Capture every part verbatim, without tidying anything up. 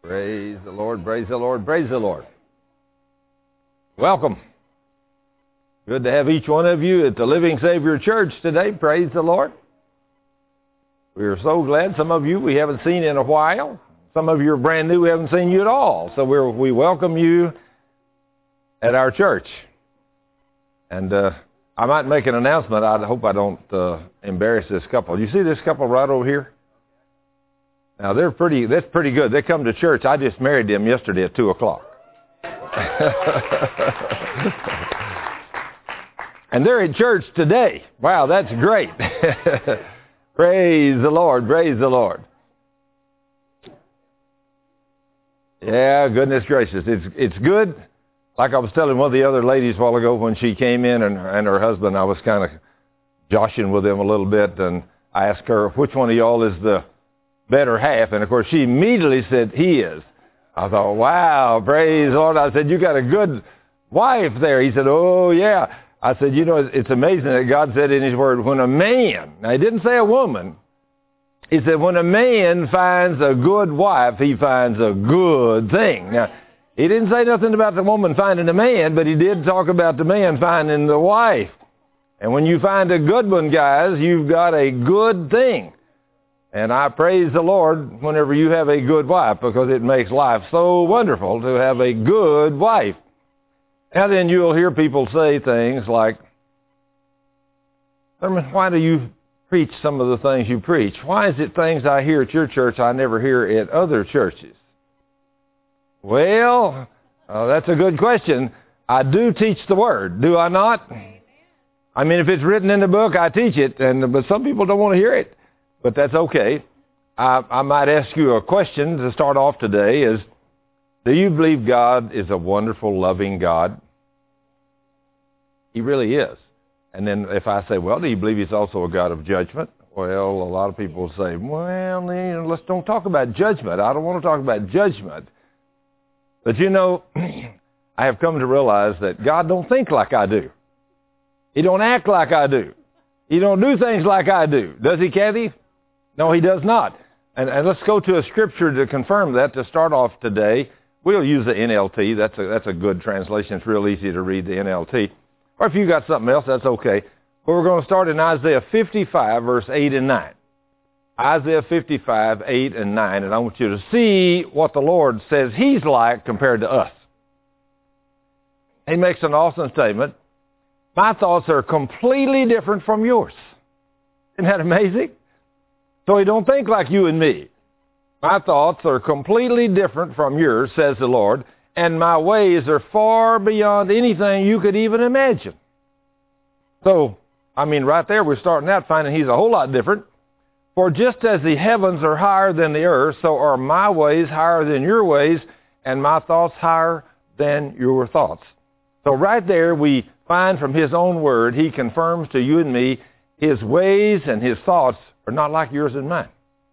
Praise the Lord, praise the Lord, praise the Lord. Welcome. Good to have each one of you at the Living Savior Church today. Praise the Lord. We are so glad. Some of you we haven't seen in a while. Some of you are brand new. We haven't seen you at all. So we're, we welcome you at our church. And uh, I might make an announcement. I hope I don't uh, embarrass this couple. You see this couple right over here? Now, they're pretty, that's pretty good. They come to church. I just married them yesterday at two o'clock. And they're in church today. Wow, that's great. Praise the Lord, praise the Lord. Yeah, goodness gracious. It's it's good. Like I was telling one of the other ladies a while ago when she came in and, and her husband, I was kind of joshing with them a little bit, and I asked her, which one of y'all is the better half? And of course she immediately said, he is. I thought, wow, praise the Lord. I said, you got a good wife there. He said, oh yeah. I said, you know, it's amazing that God said in his word, when a man, now he didn't say a woman, he said, when a man finds a good wife, he finds a good thing. Now, he didn't say nothing about the woman finding a man, but he did talk about the man finding the wife. And when you find a good one, guys, you've got a good thing. And I praise the Lord whenever you have a good wife, because it makes life so wonderful to have a good wife. And then you'll hear people say things like, Thurman, why do you preach some of the things you preach? Why is it things I hear at your church I never hear at other churches? Well, uh, that's a good question. I do teach the Word, do I not? I mean, if it's written in the book, I teach it, and but some people don't want to hear it. But that's okay. I, I might ask you a question to start off today is, do you believe God is a wonderful, loving God? He really is. And then if I say, well, do you believe he's also a God of judgment? Well, a lot of people say, well, you know, let's don't talk about judgment. I don't want to talk about judgment. But you know, I have come to realize that God don't think like I do. He don't act like I do. He don't do things like I do. Does he, Kathy? No, he does not. And, and let's go to a scripture to confirm that to start off today. We'll use the N L T. That's a, that's a good translation. It's real easy to read the N L T. Or if you got something else, that's okay. But we're going to start in Isaiah fifty-five, verse eight and nine. Isaiah fifty-five, eight and nine. And I want you to see what the Lord says he's like compared to us. He makes an awesome statement. My thoughts are completely different from yours. Isn't that amazing? So he don't think like you and me. My thoughts are completely different from yours, says the Lord, and my ways are far beyond anything you could even imagine. So, I mean, right there we're starting out finding he's a whole lot different. For just as the heavens are higher than the earth, so are my ways higher than your ways, and my thoughts higher than your thoughts. So right there we find from his own word, he confirms to you and me, his ways and his thoughts are not like yours and mine.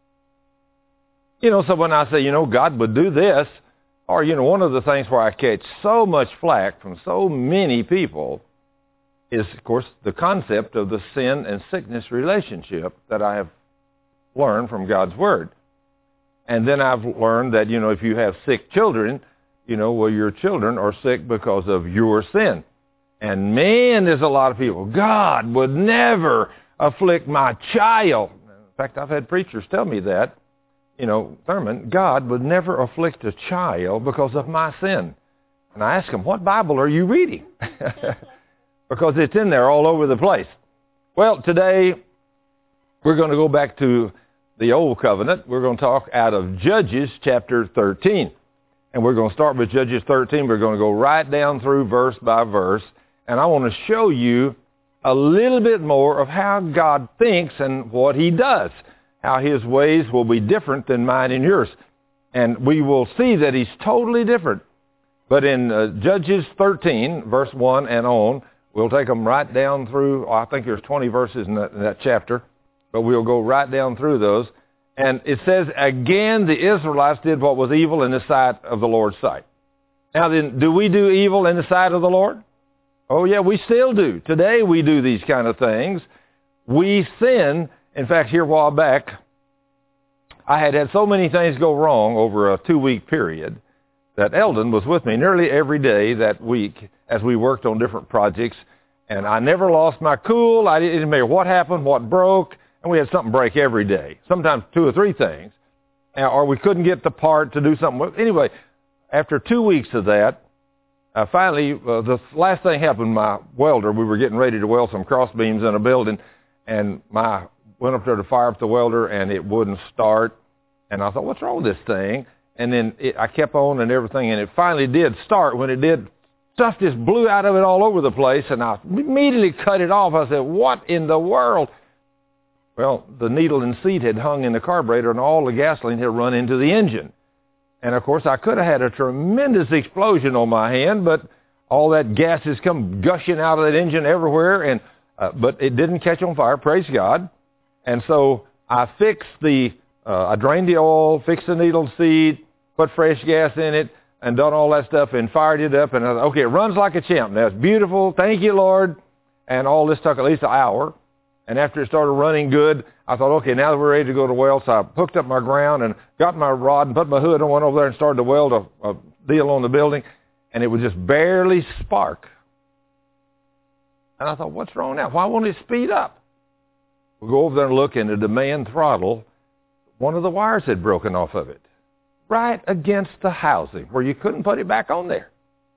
You know, so when I say, you know, God would do this, or, you know, one of the things where I catch so much flack from so many people is, of course, the concept of the sin and sickness relationship that I have learned from God's Word. And then I've learned that, you know, if you have sick children, you know, well, your children are sick because of your sin. And man, there's a lot of people, God would never afflict my child. In fact, I've had preachers tell me that. You know, Thurman, God would never afflict a child because of my sin. And I ask him, what Bible are you reading? Because it's in there all over the place. Well, today we're going to go back to the Old Covenant. We're going to talk out of Judges chapter thirteen. And we're going to start with Judges thirteen. We're going to go right down through verse by verse. And I want to show you a little bit more of how God thinks and what he does. How his ways will be different than mine and yours. And we will see that he's totally different. But in uh, Judges thirteen, verse one and on, we'll take them right down through, I think there's twenty verses in that, in that chapter, but we'll go right down through those. And it says, again, the Israelites did what was evil in the sight of the Lord's sight. Now then, do we do evil in the sight of the Lord? Oh yeah, we still do. Today we do these kind of things. We sin. In fact, here a while back, I had had so many things go wrong over a two-week period that Eldon was with me nearly every day that week as we worked on different projects. And I never lost my cool. I didn't matter what happened, what broke, and we had something break every day, sometimes two or three things, or we couldn't get the part to do something. Anyway, after two weeks of that, uh, finally, uh, the last thing happened, my welder, we were getting ready to weld some cross beams in a building, and my went up there to fire up the welder, and it wouldn't start. And I thought, what's wrong with this thing? And then it, I kept on and everything, and it finally did start. When it did, stuff just blew out of it all over the place, and I immediately cut it off. I said, what in the world? Well, the needle and seat had hung in the carburetor, and all the gasoline had run into the engine. And, of course, I could have had a tremendous explosion on my hand, but all that gas has come gushing out of that engine everywhere, and uh, but it didn't catch on fire, praise God. And so I fixed the, uh, I drained the oil, fixed the needle seat, put fresh gas in it, and done all that stuff and fired it up. And I thought, okay, it runs like a champ. Now, it's beautiful. Thank you, Lord. And all this took at least an hour. And after it started running good, I thought, okay, now that we're ready to go to weld. So I hooked up my ground and got my rod and put my hood on, went over there and started to weld a, a deal on the building. And it would just barely spark. And I thought, what's wrong now? Why won't it speed up? We go over there and look, and the demand throttle, one of the wires had broken off of it, right against the housing where you couldn't put it back on there.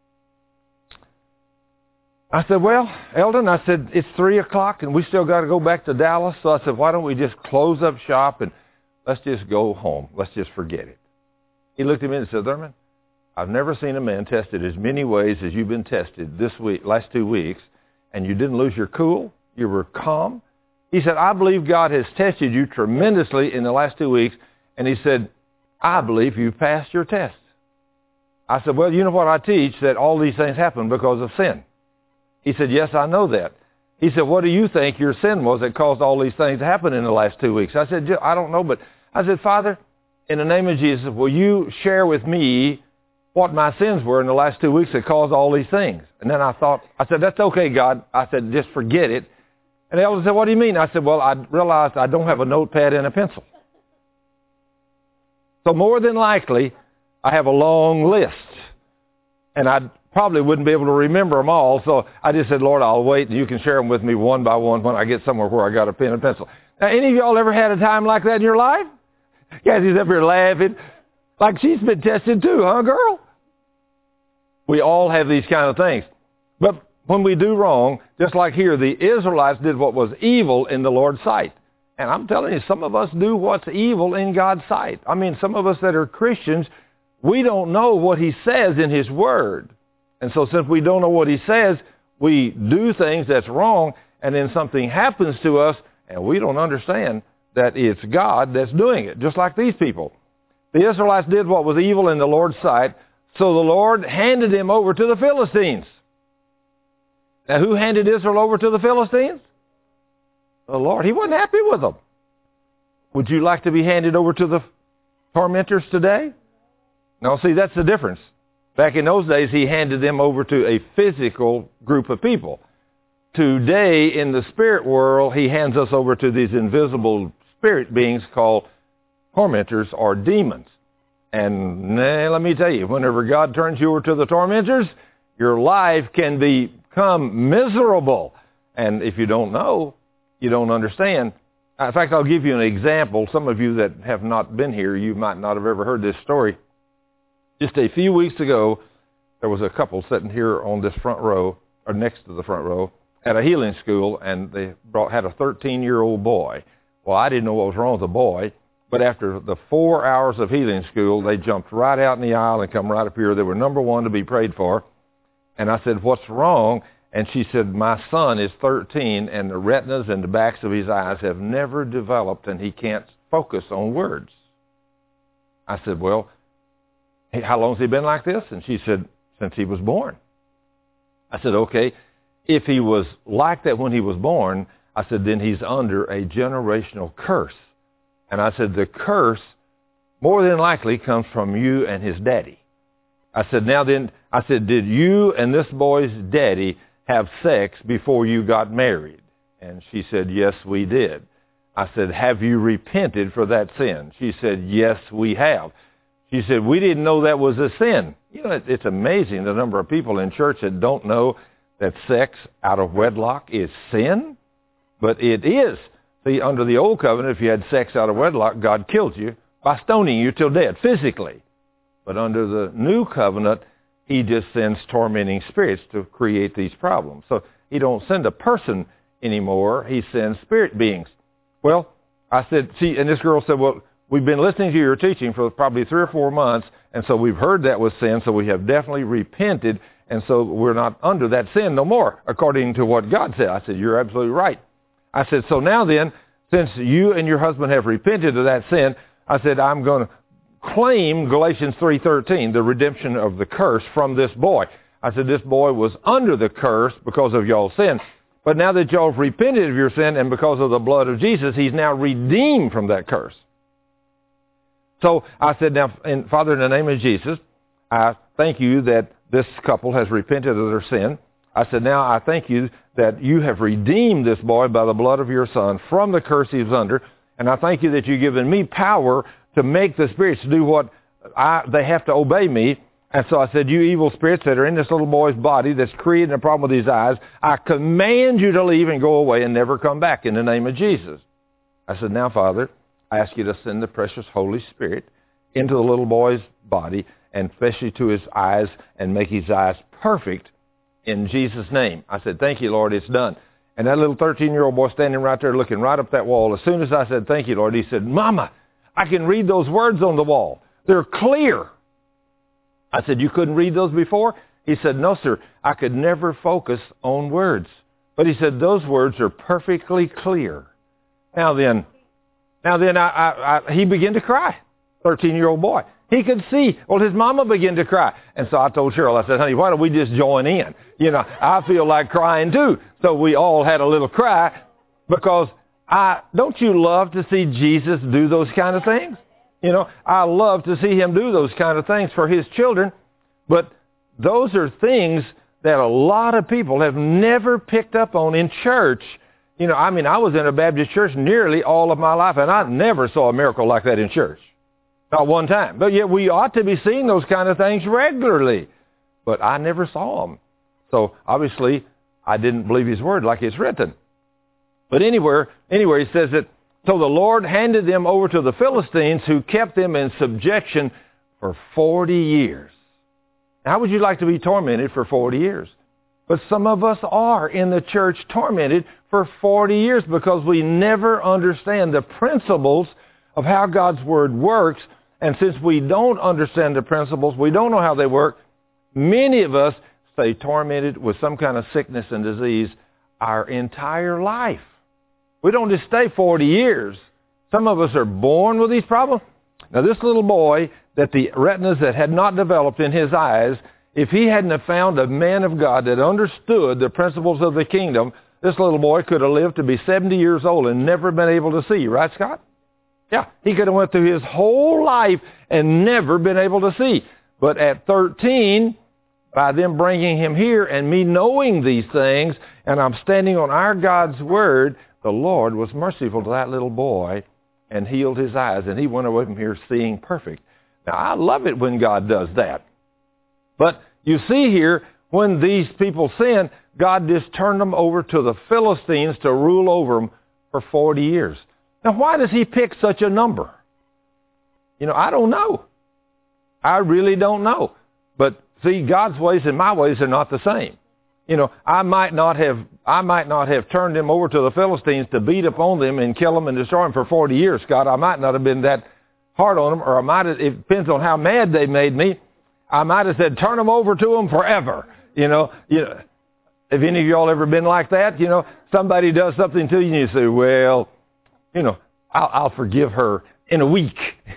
I said, well, Eldon, I said, it's three o'clock, and we still got to go back to Dallas. So I said, why don't we just close up shop and let's just go home. Let's just forget it. He looked at me and said, Thurman, I've never seen a man tested as many ways as you've been tested this week, last two weeks, and you didn't lose your cool. You were calm. He said, I believe God has tested you tremendously in the last two weeks. And he said, I believe you passed your test. I said, well, you know what I teach, that all these things happen because of sin. He said, yes, I know that. He said, what do you think your sin was that caused all these things to happen in the last two weeks? I said, I don't know, but I said, Father, in the name of Jesus, will you share with me what my sins were in the last two weeks that caused all these things? And then I thought, I said, that's okay, God. I said, just forget it. And the elder said, what do you mean? I said, well, I realized I don't have a notepad and a pencil. So more than likely, I have a long list. And I probably wouldn't be able to remember them all. So I just said, Lord, I'll wait, and you can share them with me one by one when I get somewhere where I got a pen and pencil. Now, any of y'all ever had a time like that in your life? Yeah, she's up here laughing. Like she's been tested too, huh, girl? We all have these kind of things. But when we do wrong, just like here, the Israelites did what was evil in the Lord's sight. And I'm telling you, some of us do what's evil in God's sight. I mean, some of us that are Christians, we don't know what He says in His Word. And so since we don't know what He says, we do things that's wrong, and then something happens to us, and we don't understand that it's God that's doing it, just like these people. The Israelites did what was evil in the Lord's sight, so the Lord handed them over to the Philistines. Now, who handed Israel over to the Philistines? The Lord. He wasn't happy with them. Would you like to be handed over to the tormentors today? No, see, that's the difference. Back in those days, He handed them over to a physical group of people. Today, in the spirit world, He hands us over to these invisible spirit beings called tormentors or demons. And nah, let me tell you, whenever God turns you over to the tormentors, your life can become miserable. And if you don't know, you don't understand. In fact, I'll give you an example. Some of you that have not been here, you might not have ever heard this story. Just a few weeks ago, there was a couple sitting here on this front row, or next to the front row, at a healing school, and they brought, had a thirteen-year-old boy. Well, I didn't know what was wrong with the boy, but after the four hours of healing school, they jumped right out in the aisle and come right up here. They were number one to be prayed for. And I said, what's wrong? And she said, my son is thirteen, and the retinas and the backs of his eyes have never developed, and he can't focus on words. I said, well, how long has he been like this? And she said, since he was born. I said, okay, if he was like that when he was born, I said, then he's under a generational curse. And I said, the curse more than likely comes from you and his daddy. I said, now then, I said, did you and this boy's daddy have sex before you got married? And she said, yes, we did. I said, have you repented for that sin? She said, yes, we have. She said, we didn't know that was a sin. You know, it, it's amazing the number of people in church that don't know that sex out of wedlock is sin, but it is. See, under the old covenant, if you had sex out of wedlock, God killed you by stoning you till dead, physically. But under the new covenant, he just sends tormenting spirits to create these problems. So he don't send a person anymore. He sends spirit beings. Well, I said, see, and this girl said, well, we've been listening to your teaching for probably three or four months, and so we've heard that was sin, so we have definitely repented, and so we're not under that sin no more, according to what God said. I said, you're absolutely right. I said, so now then, since you and your husband have repented of that sin, I said, I'm going to claim Galatians three thirteen, the redemption of the curse from this boy. I said, this boy was under the curse because of y'all's sin. But now that y'all have repented of your sin and because of the blood of Jesus, he's now redeemed from that curse. So I said, now, and Father, in the name of Jesus, I thank you that this couple has repented of their sin. I said, now I thank you that you have redeemed this boy by the blood of your son from the curse he was under. And I thank you that you've given me power to make the spirits do what I, they have to obey me. And so I said, you evil spirits that are in this little boy's body that's creating a problem with his eyes, I command you to leave and go away and never come back in the name of Jesus. I said, now, Father, I ask you to send the precious Holy Spirit into the little boy's body and especially to his eyes and make his eyes perfect in Jesus' name. I said, thank you, Lord, it's done. And that little thirteen-year-old boy standing right there looking right up that wall, as soon as I said, thank you, Lord, he said, Mama, I can read those words on the wall. They're clear. I said, you couldn't read those before? He said, no, sir, I could never focus on words. But he said, those words are perfectly clear. Now then, now then, I, I, I, he began to cry, thirteen-year-old boy. He could see. Well, his mama began to cry. And so I told Cheryl, I said, honey, why don't we just join in? You know, I feel like crying too. So we all had a little cry because I, don't you love to see Jesus do those kind of things? You know, I love to see him do those kind of things for his children. But those are things that a lot of people have never picked up on in church. You know, I mean, I was in a Baptist church nearly all of my life, and I never saw a miracle like that in church. Not one time. But yet we ought to be seeing those kind of things regularly. But I never saw them. So obviously, I didn't believe his word like it's written. But anywhere, anywhere he says that, so the Lord handed them over to the Philistines who kept them in subjection for forty years. How would you like to be tormented for forty years? But some of us are in the church tormented for forty years because we never understand the principles of how God's word works. And since we don't understand the principles, we don't know how they work, many of us stay tormented with some kind of sickness and disease our entire life. We don't just stay forty years. Some of us are born with these problems. Now, this little boy, that the retinas that had not developed in his eyes, if he hadn't have found a man of God that understood the principles of the kingdom, this little boy could have lived to be seventy years old and never been able to see. Right, Scott? Yeah, he could have went through his whole life and never been able to see. But at thirteen, by them bringing him here and me knowing these things, and I'm standing on our God's word, the Lord was merciful to that little boy and healed his eyes, and he went away from here seeing perfect. Now, I love it when God does that. But you see here, when these people sinned, God just turned them over to the Philistines to rule over them for forty years. Now, why does he pick such a number? You know, I don't know. I really don't know. But see, God's ways and my ways are not the same. You know, I might not have I might not have turned them over to the Philistines to beat upon them and kill them and destroy them for forty years, Scott. I might not have been that hard on them, or I might have, it depends on how mad they made me. I might have said, turn them over to them forever. You know, you know, have any of y'all ever been like that? You know, somebody does something to you and you say, well, you know, I'll, I'll forgive her in a week.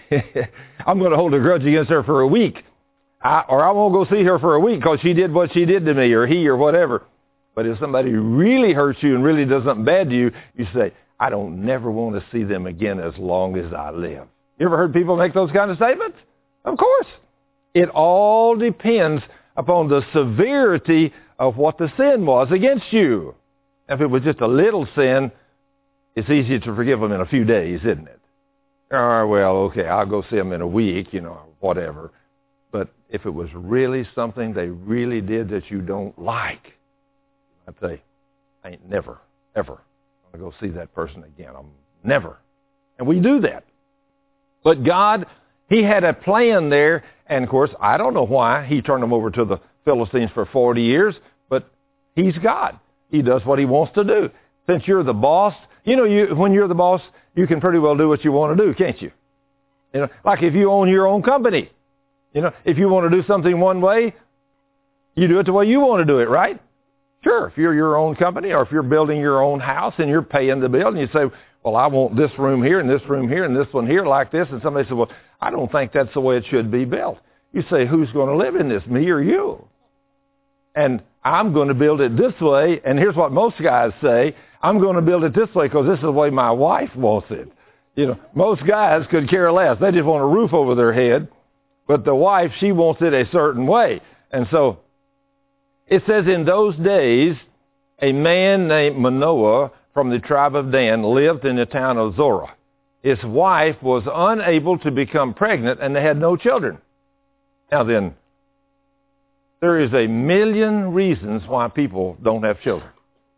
I'm going to hold a grudge against her for a week. I, or I won't go see her for a week because she did what she did to me, or he, or whatever. But if somebody really hurts you and really does something bad to you, you say, I don't never want to see them again as long as I live. You ever heard people make those kind of statements? Of course. It all depends upon the severity of what the sin was against you. If it was just a little sin, it's easy to forgive them in a few days, isn't it? Oh, well, okay, I'll go see them in a week, you know, whatever. But if it was really something they really did that you don't like, I'd say, I ain't never, ever going to go see that person again. I'm never. And we do that. But God, he had a plan there. And, of course, I don't know why he turned them over to the Philistines for forty years, but he's God. He does what he wants to do. Since you're the boss, you know, you when you're the boss, you can pretty well do what you want to do, can't you? You know, like if you own your own company. You know, if you want to do something one way, you do it the way you want to do it, right? Sure, if you're your own company or if you're building your own house and you're paying the bill and you say, well, I want this room here and this room here and this one here like this. And somebody says, well, I don't think that's the way it should be built. You say, who's going to live in this, me or you? And I'm going to build it this way. And here's what most guys say. I'm going to build it this way because this is the way my wife wants it. You know, most guys could care less. They just want a roof over their head. But the wife, she wants it a certain way. And so it says in those days, a man named Manoah from the tribe of Dan lived in the town of Zorah. His wife was unable to become pregnant, and they had no children. Now then, there is a million reasons why people don't have children.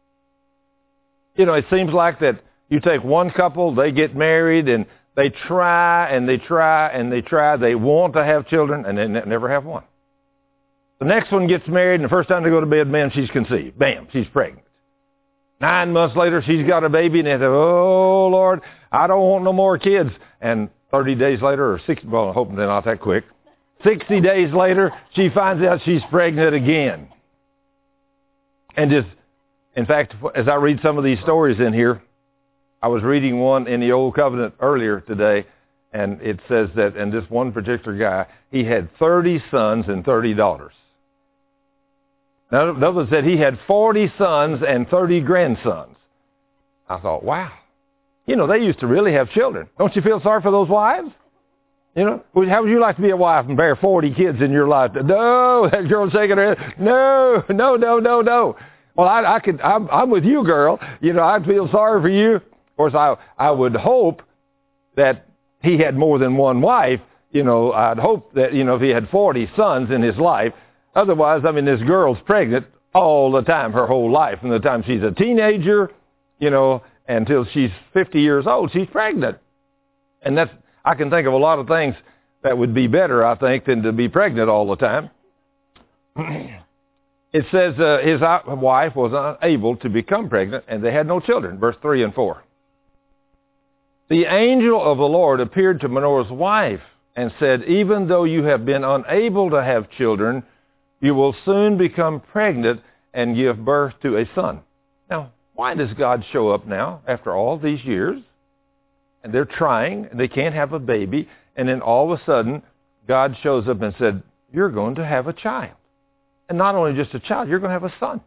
You know, it seems like that you take one couple, they get married, and they try, and they try, and they try. They want to have children, and they ne- never have one. The next one gets married, and the first time they go to bed, bam, she's conceived. Bam, she's pregnant. Nine months later, she's got a baby, and they say, oh, Lord, I don't want no more kids. And thirty days later, or sixty, well, I'm hoping they're not that quick. sixty days later, she finds out she's pregnant again. And just, in fact, as I read some of these stories in here, I was reading one in the Old Covenant earlier today, and it says that, and this one particular guy, he had thirty sons and thirty daughters. Now, another said he had forty sons and thirty grandsons. I thought, wow. You know, they used to really have children. Don't you feel sorry for those wives? You know, how would you like to be a wife and bear forty kids in your life? No, that girl's shaking her head. No, no, no, no, no. Well, I, I could, I'm, I'm with you, girl. You know, I'd feel sorry for you. Of course, I, I would hope that he had more than one wife. You know, I'd hope that, you know, if he had forty sons in his life. Otherwise, I mean, this girl's pregnant all the time, her whole life. From the time she's a teenager, you know, until she's fifty years old, she's pregnant. And that's, I can think of a lot of things that would be better, I think, than to be pregnant all the time. It says uh, his wife was unable to become pregnant, and they had no children, verse three and four. The angel of the Lord appeared to Manoah's wife and said, even though you have been unable to have children, you will soon become pregnant and give birth to a son. Now, why does God show up now after all these years? And they're trying, and they can't have a baby, and then all of a sudden, God shows up and said, you're going to have a child. And not only just a child, you're going to have a son.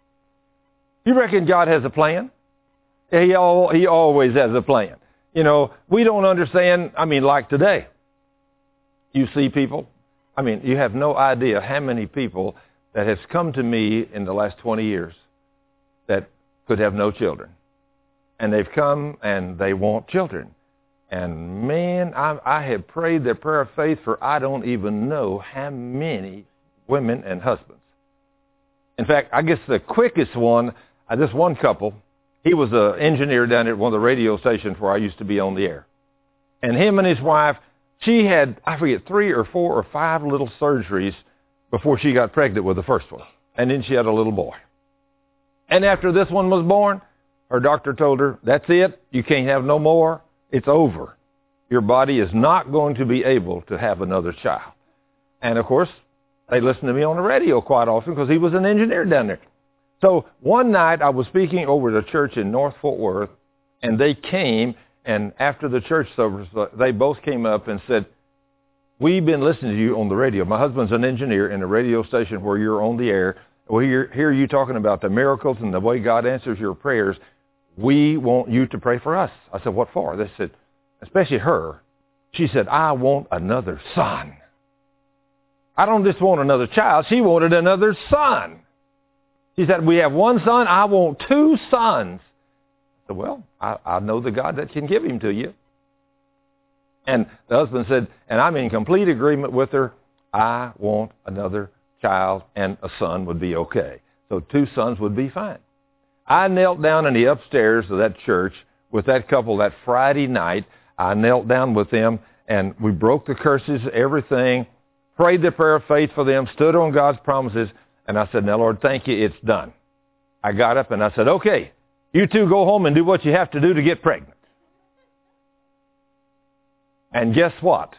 You reckon God has a plan? He, all, he always has a plan. You know, we don't understand, I mean, like today. You see people, I mean, you have no idea how many people that has come to me in the last twenty years that could have no children. And they've come and they want children. And man, I, I have prayed the prayer of faith for I don't even know how many women and husbands. In fact, I guess the quickest one, uh, this one couple, he was an engineer down at one of the radio stations where I used to be on the air. And him and his wife, she had, I forget, three or four or five little surgeries before she got pregnant with the first one. And then she had a little boy. And after this one was born, her doctor told her, that's it. You can't have no more. It's over. Your body is not going to be able to have another child. And, of course, they listened to me on the radio quite often because he was an engineer down there. So one night I was speaking over at a church in North Fort Worth, and they came, and after the church service, they both came up and said, we've been listening to you on the radio. My husband's an engineer in a radio station where you're on the air. We hear you talking about the miracles and the way God answers your prayers. We want you to pray for us. I said, what for? They said, especially her. She said, I want another son. I don't just want another child. She wanted another son. She said, we have one son. I want two sons. I said, well, I, I know the God that can give him to you. And the husband said, and I'm in complete agreement with her, I want another child, and a son would be okay. So two sons would be fine. I knelt down in the upstairs of that church with that couple that Friday night. I knelt down with them, and we broke the curses, everything, prayed the prayer of faith for them, stood on God's promises, and I said, now, Lord, thank you, it's done. I got up and I said, okay, you two go home and do what you have to do to get pregnant. And guess what?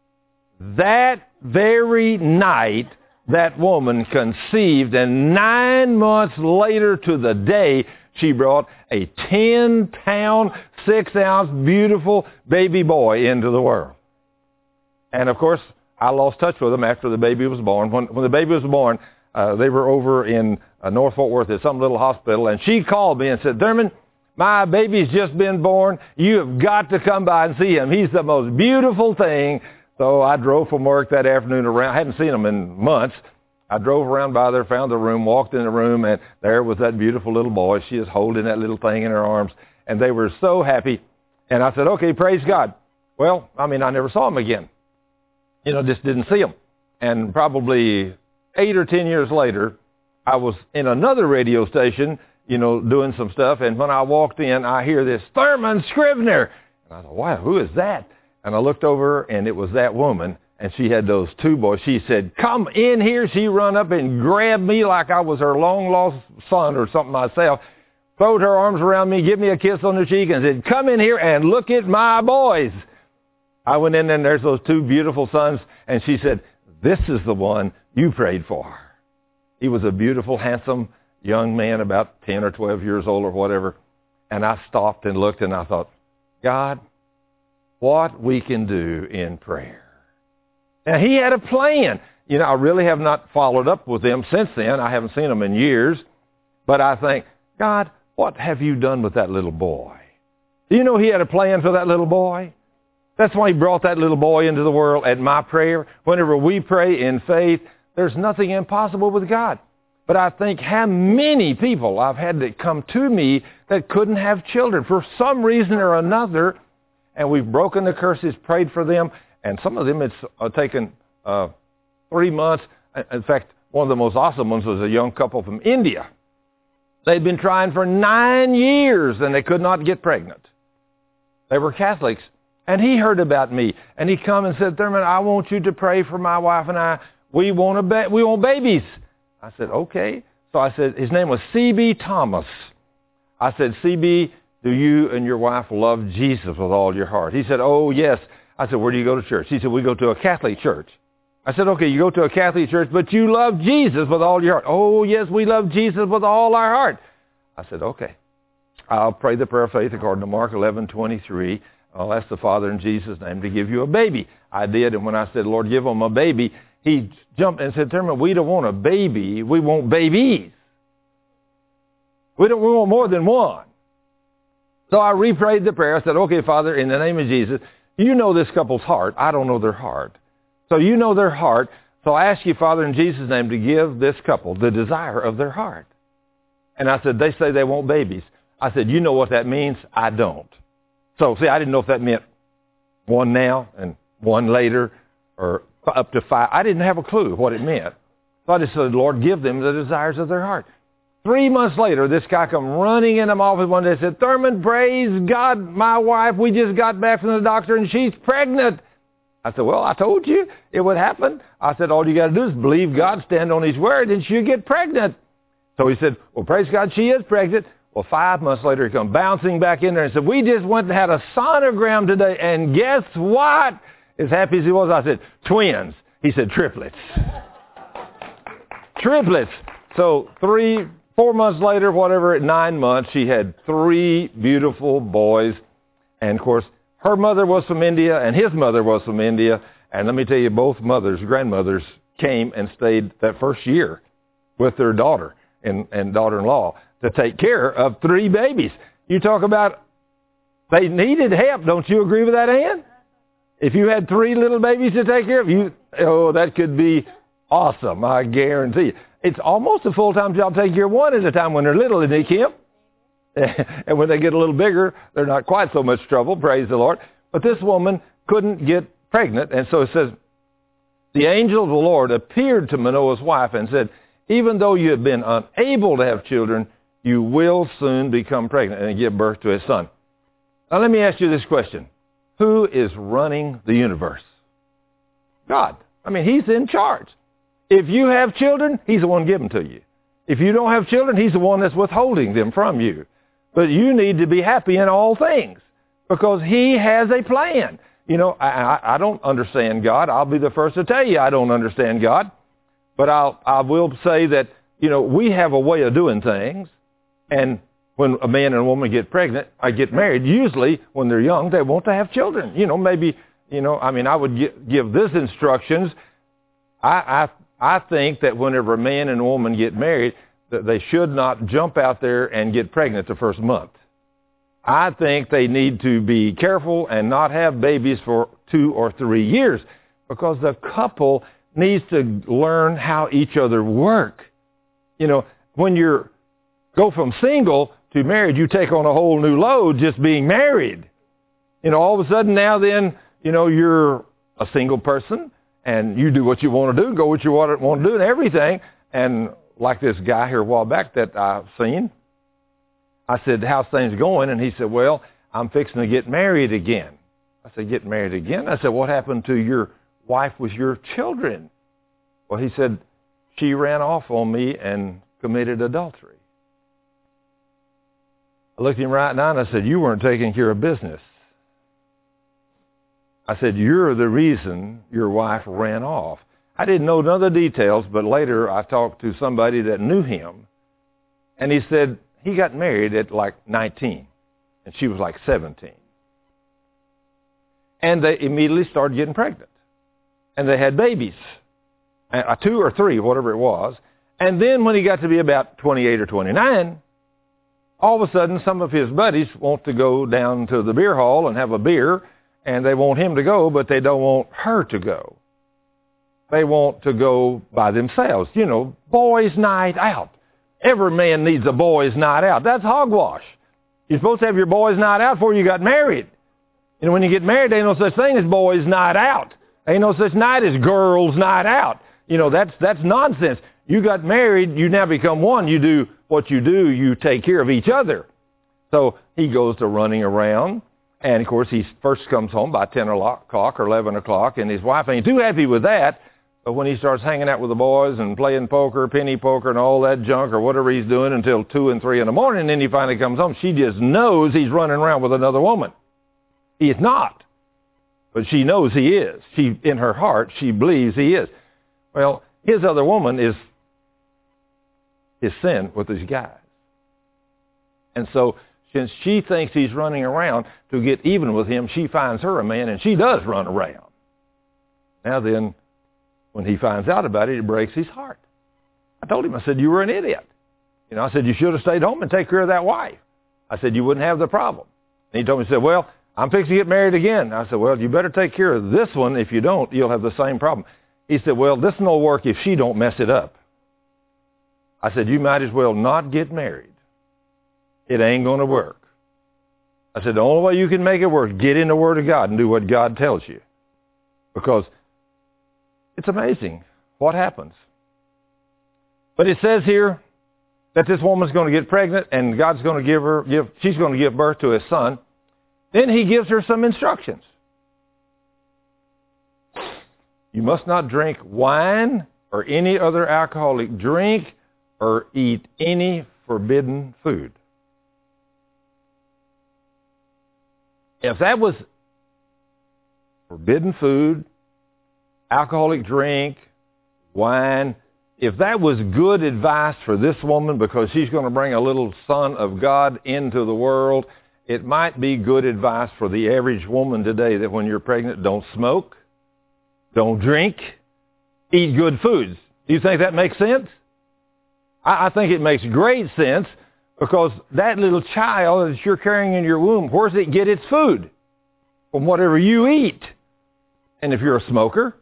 That very night, that woman conceived, and nine months later to the day, she brought a ten-pound, six-ounce, beautiful baby boy into the world. And, of course, I lost touch with them after the baby was born. When, when the baby was born, uh, they were over in uh, North Fort Worth at some little hospital, and she called me and said, Thurman, my baby's just been born. You have got to come by and see him. He's the most beautiful thing. So I drove from work that afternoon around. I hadn't seen him in months. I drove around by there, found the room, walked in the room, and there was that beautiful little boy. She was holding that little thing in her arms, and they were so happy. And I said, okay, praise God. Well, I mean, I never saw him again. You know, just didn't see him. And probably eight or ten years later, I was in another radio station, you know, doing some stuff, and when I walked in, I hear this, Thurman Scrivener. And I thought, wow, who is that? And I looked over, and it was that woman, and she had those two boys. She said, come in here. She run up and grabbed me like I was her long-lost son or something myself, throwed her arms around me, give me a kiss on the cheek, and said, come in here and look at my boys. I went in there, and there's those two beautiful sons, and she said, this is the one you prayed for. He was a beautiful, handsome young man, about ten or twelve years old or whatever. And I stopped and looked, and I thought, God, what we can do in prayer. Now, he had a plan. You know, I really have not followed up with them since then. I haven't seen them in years. But I think, God, what have you done with that little boy? Do you know he had a plan for that little boy? That's why he brought that little boy into the world at my prayer. Whenever we pray in faith, there's nothing impossible with God. But I think how many people I've had that come to me that couldn't have children for some reason or another, and we've broken the curses, prayed for them, and some of them it's uh, taken uh, three months. In fact, one of the most awesome ones was a young couple from India. They'd been trying for nine years, and they could not get pregnant. They were Catholics, and he heard about me, and he come and said, Thurman, I want you to pray for my wife and I. We want a ba- we want babies. I said, okay. So I said, his name was C B Thomas. I said, C B, do you and your wife love Jesus with all your heart? He said, oh, yes. I said, where do you go to church? He said, we go to a Catholic church. I said, okay, you go to a Catholic church, but you love Jesus with all your heart. Oh, yes, we love Jesus with all our heart. I said, okay. I'll pray the prayer of faith according to Mark eleven twenty-three. I'll ask the Father in Jesus' name to give you a baby. I did, and when I said, Lord, give them a baby, he jumped and said, Thurman, we don't want a baby. We want babies. We don't we want more than one. So I reprayed the prayer. I said, okay, Father, in the name of Jesus, you know this couple's heart. I don't know their heart. So you know their heart. So I ask you, Father, in Jesus' name, to give this couple the desire of their heart. And I said, they say they want babies. I said, you know what that means? I don't. So, see, I didn't know if that meant one now and one later or up to five. I didn't have a clue what it meant. So I just said, Lord, give them the desires of their heart. Three months later, this guy come running in my office one day and said, Thurman, praise God, my wife, we just got back from the doctor and she's pregnant. I said, well, I told you it would happen. I said, all you got to do is believe God, stand on his word, and she'll get pregnant. So he said, well, praise God, she is pregnant. Well, five months later, he come bouncing back in there and said, we just went and had a sonogram today, and guess what? As happy as he was, I said, twins. He said, triplets. Triplets. So three, four months later, whatever, at nine months, she had three beautiful boys. And, of course, her mother was from India, and his mother was from India. And let me tell you, both mothers, grandmothers, came and stayed that first year with their daughter and, and daughter-in-law to take care of three babies. You talk about they needed help. Don't you agree with that, Ann? If you had three little babies to take care of, you oh, that could be awesome, I guarantee you. It's almost a full-time job taking care of one at a time when they're little, isn't it, Kim? And when they get a little bigger, they're not quite so much trouble, praise the Lord. But this woman couldn't get pregnant, and so it says, the angel of the Lord appeared to Manoah's wife and said, even though you have been unable to have children, you will soon become pregnant and give birth to a son. Now let me ask you this question. Who is running the universe? God. I mean, he's in charge. If you have children, he's the one giving them to you. If you don't have children, he's the one that's withholding them from you. But you need to be happy in all things because he has a plan. You know, I, I, I don't understand God. I'll be the first to tell you I don't understand God. But I'll, I will say that, you know, we have a way of doing things. And when a man and a woman get pregnant, I get married, usually when they're young, they want to have children. You know, maybe, you know, I mean, I would give, give this instructions. I, I, I think that whenever a man and a woman get married, that they should not jump out there and get pregnant the first month. I think they need to be careful and not have babies for two or three years because the couple needs to learn how each other work. You know, when you go from single to married, you take on a whole new load just being married. You know, all of a sudden now then, you know, you're a single person and you do what you want to do, go what you want to do and everything. And like this guy here a while back that I've seen, I said, how's things going? And he said, well, I'm fixing to get married again. I said, get married again? I said, what happened to your wife with your children? Well, he said, she ran off on me and committed adultery. I looked him right in the eye and I said, you weren't taking care of business. I said, you're the reason your wife ran off. I didn't know none of the details, but later I talked to somebody that knew him, and he said he got married at like nineteen, and she was like seventeen. And they immediately started getting pregnant. And they had babies, uh, two or three, whatever it was. And then when he got to be about twenty-eight or twenty-nine, all of a sudden some of his buddies want to go down to the beer hall and have a beer, and they want him to go, but they don't want her to go. They want to go by themselves. You know, boys' night out. Every man needs a boys' night out. That's hogwash. You're supposed to have your boys' night out before you got married. You know, when you get married, there ain't no such thing as boys' night out. There ain't no such night as girls' night out. You know, that's that's nonsense. You got married, you now become one. You do what you do, you take care of each other. So he goes to running around. And, of course, he first comes home by ten o'clock or eleven o'clock, and his wife ain't too happy with that. But when he starts hanging out with the boys and playing poker, penny poker, and all that junk or whatever he's doing until two and three in the morning, and then he finally comes home, she just knows he's running around with another woman. He is not. But she knows he is. She, in her heart, she believes he is. Well, his other woman is his sin with these guys. And so since she thinks he's running around to get even with him, she finds her a man, and she does run around. Now then, when he finds out about it, it breaks his heart. I told him, I said, you were an idiot. You know, I said, you should have stayed home and take care of that wife. I said, you wouldn't have the problem. And he told me, he said, well, I'm fixing to get married again. I said, well, you better take care of this one. If you don't, you'll have the same problem. He said, well, this will work if she don't mess it up. I said, you might as well not get married. It ain't going to work. I said, the only way you can make it work, get in the Word of God and do what God tells you. Because it's amazing what happens. But it says here that this woman's going to get pregnant and God's going to give her, give, she's going to give birth to a son. Then he gives her some instructions. You must not drink wine or any other alcoholic drink or eat any forbidden food. If that was forbidden food, alcoholic drink, wine, if that was good advice for this woman because she's going to bring a little son of God into the world, it might be good advice for the average woman today that when you're pregnant, don't smoke, don't drink, eat good foods. Do you think that makes sense? I, I think it makes great sense because that little child that you're carrying in your womb, where does it get its food? From whatever you eat. And if you're a smoker,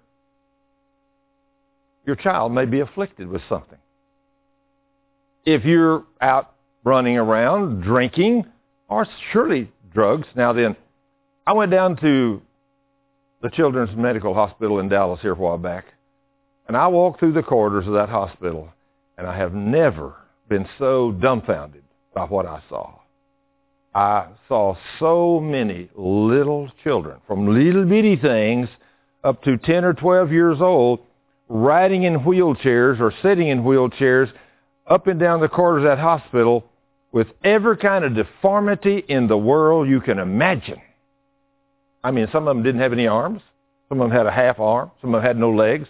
your child may be afflicted with something. If you're out running around, drinking, or surely drugs. Now then, I went down to the Children's Medical Hospital in Dallas here a while back, and I walked through the corridors of that hospital, and I have never been so dumbfounded by what I saw. I saw so many little children, from little bitty things up to ten or twelve years old, riding in wheelchairs or sitting in wheelchairs up and down the corridors of that hospital with every kind of deformity in the world you can imagine. I mean, some of them didn't have any arms. Some of them had a half arm. Some of them had no legs.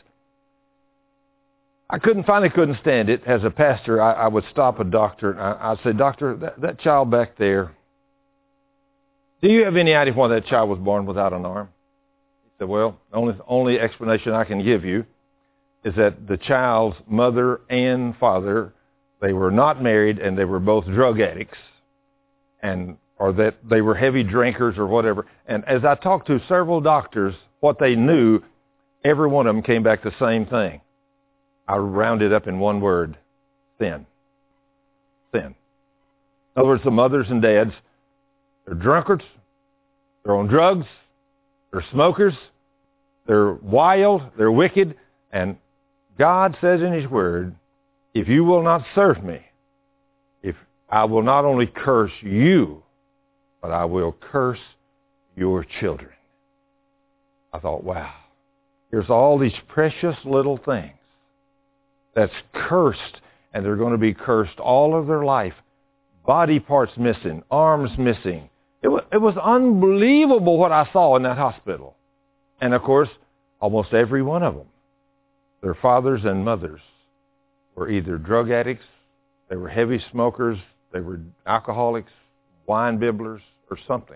I couldn't, finally couldn't stand it. As a pastor, I, I would stop a doctor. And I, I'd say, Doctor, that, that child back there, do you have any idea why that child was born without an arm? He said, well, the only, only explanation I can give you is that the child's mother and father, they were not married and they were both drug addicts, and or that they were heavy drinkers or whatever. And as I talked to several doctors, what they knew, every one of them came back the same thing. I rounded up in one word: sin. Sin. In other words, the mothers and dads, they're drunkards, they're on drugs, they're smokers, they're wild, they're wicked, and God says in His Word, if you will not serve me, if I will not only curse you, but I will curse your children. I thought, wow, here's all these precious little things that's cursed, and they're going to be cursed all of their life. Body parts missing, arms missing. It was, it was unbelievable what I saw in that hospital. And of course, almost every one of them, their fathers and mothers were either drug addicts, they were heavy smokers, they were alcoholics, wine bibblers, or something.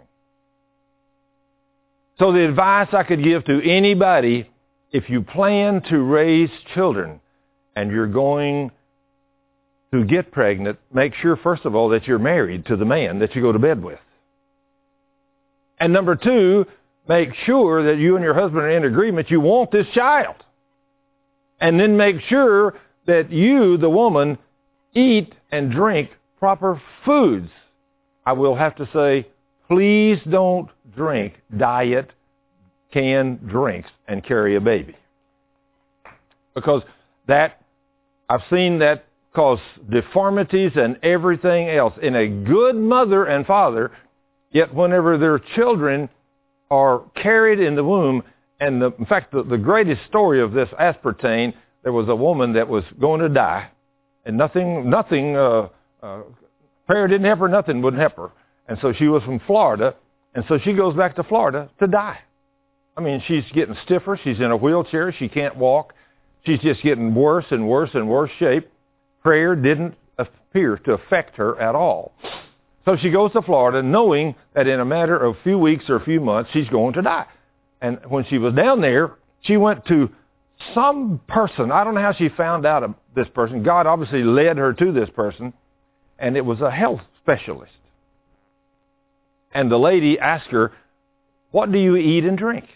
So the advice I could give to anybody, if you plan to raise children and you're going to get pregnant, make sure, first of all, that you're married to the man that you go to bed with. And number two, make sure that you and your husband are in agreement you want this child. And then make sure that you, the woman, eat and drink proper foods. I will have to say, please don't drink diet canned drinks and carry a baby. Because that, I've seen that cause deformities and everything else in a good mother and father, yet whenever their children are carried in the womb, and the, in fact, the, the greatest story of this aspartame, there was a woman that was going to die, and nothing, nothing, uh, uh, prayer didn't help her, nothing wouldn't help her. And so she was from Florida, and so she goes back to Florida to die. I mean, she's getting stiffer, she's in a wheelchair, she can't walk, she's just getting worse and worse and worse shape. Prayer didn't appear to affect her at all. So she goes to Florida knowing that in a matter of a few weeks or a few months, she's going to die. And when she was down there, she went to some person. I don't know how she found out of this person. God obviously led her to this person, and it was a health specialist. And the lady asked her, what do you eat and drink?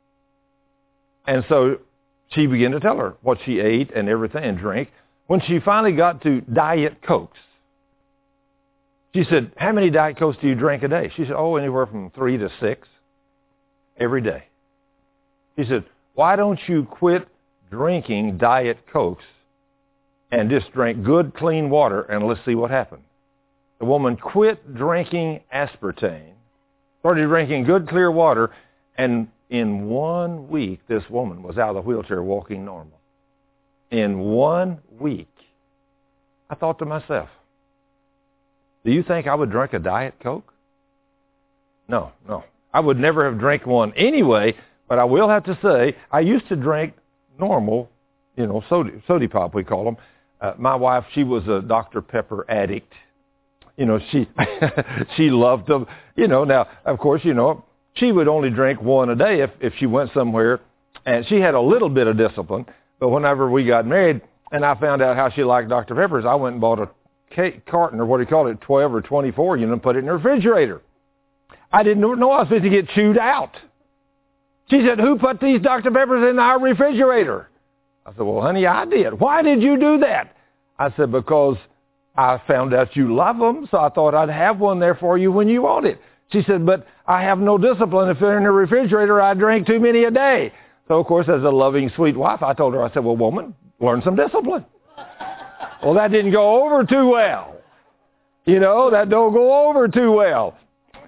And so she began to tell her what she ate and everything and drank. When she finally got to Diet Cokes, she said, how many Diet Cokes do you drink a day? She said, oh, anywhere from three to six every day. She said, why don't you quit drinking Diet Cokes and just drink good, clean water, and let's see what happens. The woman quit drinking aspartame, started drinking good, clear water, and in one week, this woman was out of the wheelchair walking normal. In one week. I thought to myself, do you think I would drink a Diet Coke? No, no. I would never have drank one anyway, but I will have to say, I used to drink normal, you know, soda, soda pop, we call them. Uh, my wife, she was a Doctor Pepper addict. You know, she she loved them. You know, now, of course, you know, she would only drink one a day if, if she went somewhere, and she had a little bit of discipline. But whenever we got married and I found out how she liked Doctor Peppers, I went and bought a cake carton, or what do you call it, twelve or twenty-four, you know, and put it in the refrigerator. I didn't know I was supposed to get chewed out. She said, who put these Doctor Peppers in our refrigerator? I said, well, honey, I did. Why did you do that? I said, because I found out you love them, so I thought I'd have one there for you when you want it. She said, but I have no discipline. If they're in the refrigerator, I drink too many a day. So, of course, as a loving, sweet wife, I told her, I said, well, woman, learn some discipline. Well, that didn't go over too well. You know, that don't go over too well.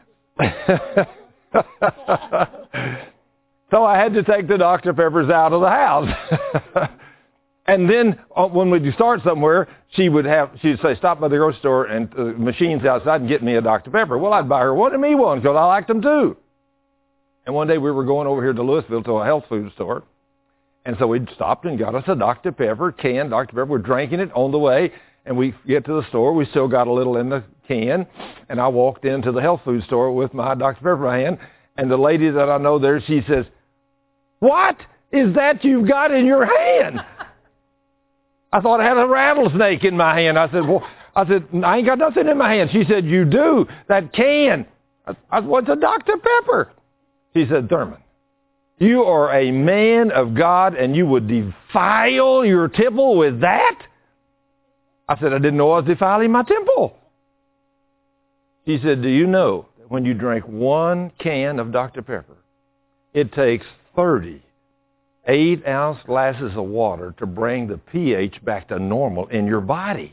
So I had to take the Doctor Peppers out of the house. And then uh, when we'd start somewhere, she would have, she'd say, stop by the grocery store and the uh, machines outside and get me a Doctor Pepper. Well, I'd buy her one and me one because I liked them too. And one day we were going over here to Louisville to a health food store. And so we stopped and got us a Doctor Pepper, canned Doctor Pepper. We're drinking it on the way. And we get to the store. We still got a little in the can. And I walked into the health food store with my Doctor Pepper in my hand. And the lady that I know there, she says, what is that you've got in your hand? I thought I had a rattlesnake in my hand. I said, well, I said, I ain't got nothing in my hand. She said, you do. That can. I, I what's a Doctor Pepper? She said, Thurman, you are a man of God and you would defile your temple with that? I said, I didn't know I was defiling my temple. She said, do you know that when you drink one can of Doctor Pepper, it takes thirty eight-ounce glasses of water to bring the pH back to normal in your body?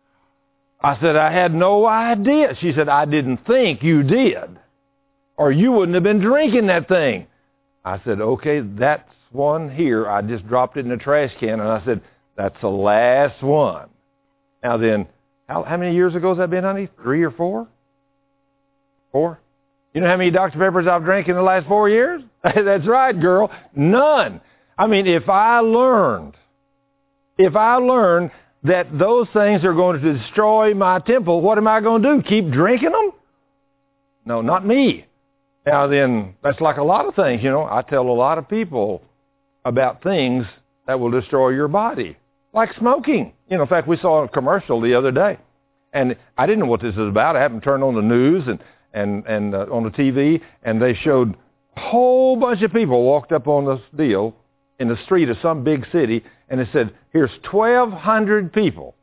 I said, I had no idea. She said, I didn't think you did, or you wouldn't have been drinking that thing. I said, okay, that's one here. I just dropped it in the trash can, and I said, that's the last one. Now then, how, how many years ago has that been, honey? Three or four? Four? You know how many Doctor Peppers I've drank in the last four years? That's right, girl. None. I mean, if I learned, if I learned that those things are going to destroy my temple, what am I going to do? Keep drinking them? No, not me. Now then, that's like a lot of things, you know. I tell a lot of people about things that will destroy your body, like smoking. You know, in fact, we saw a commercial the other day, and I didn't know what this is about. I happened to turn on the news and, and, and uh, on the T V, and they showed a whole bunch of people walked up on this deal in the street of some big city, and it said, here's twelve hundred people.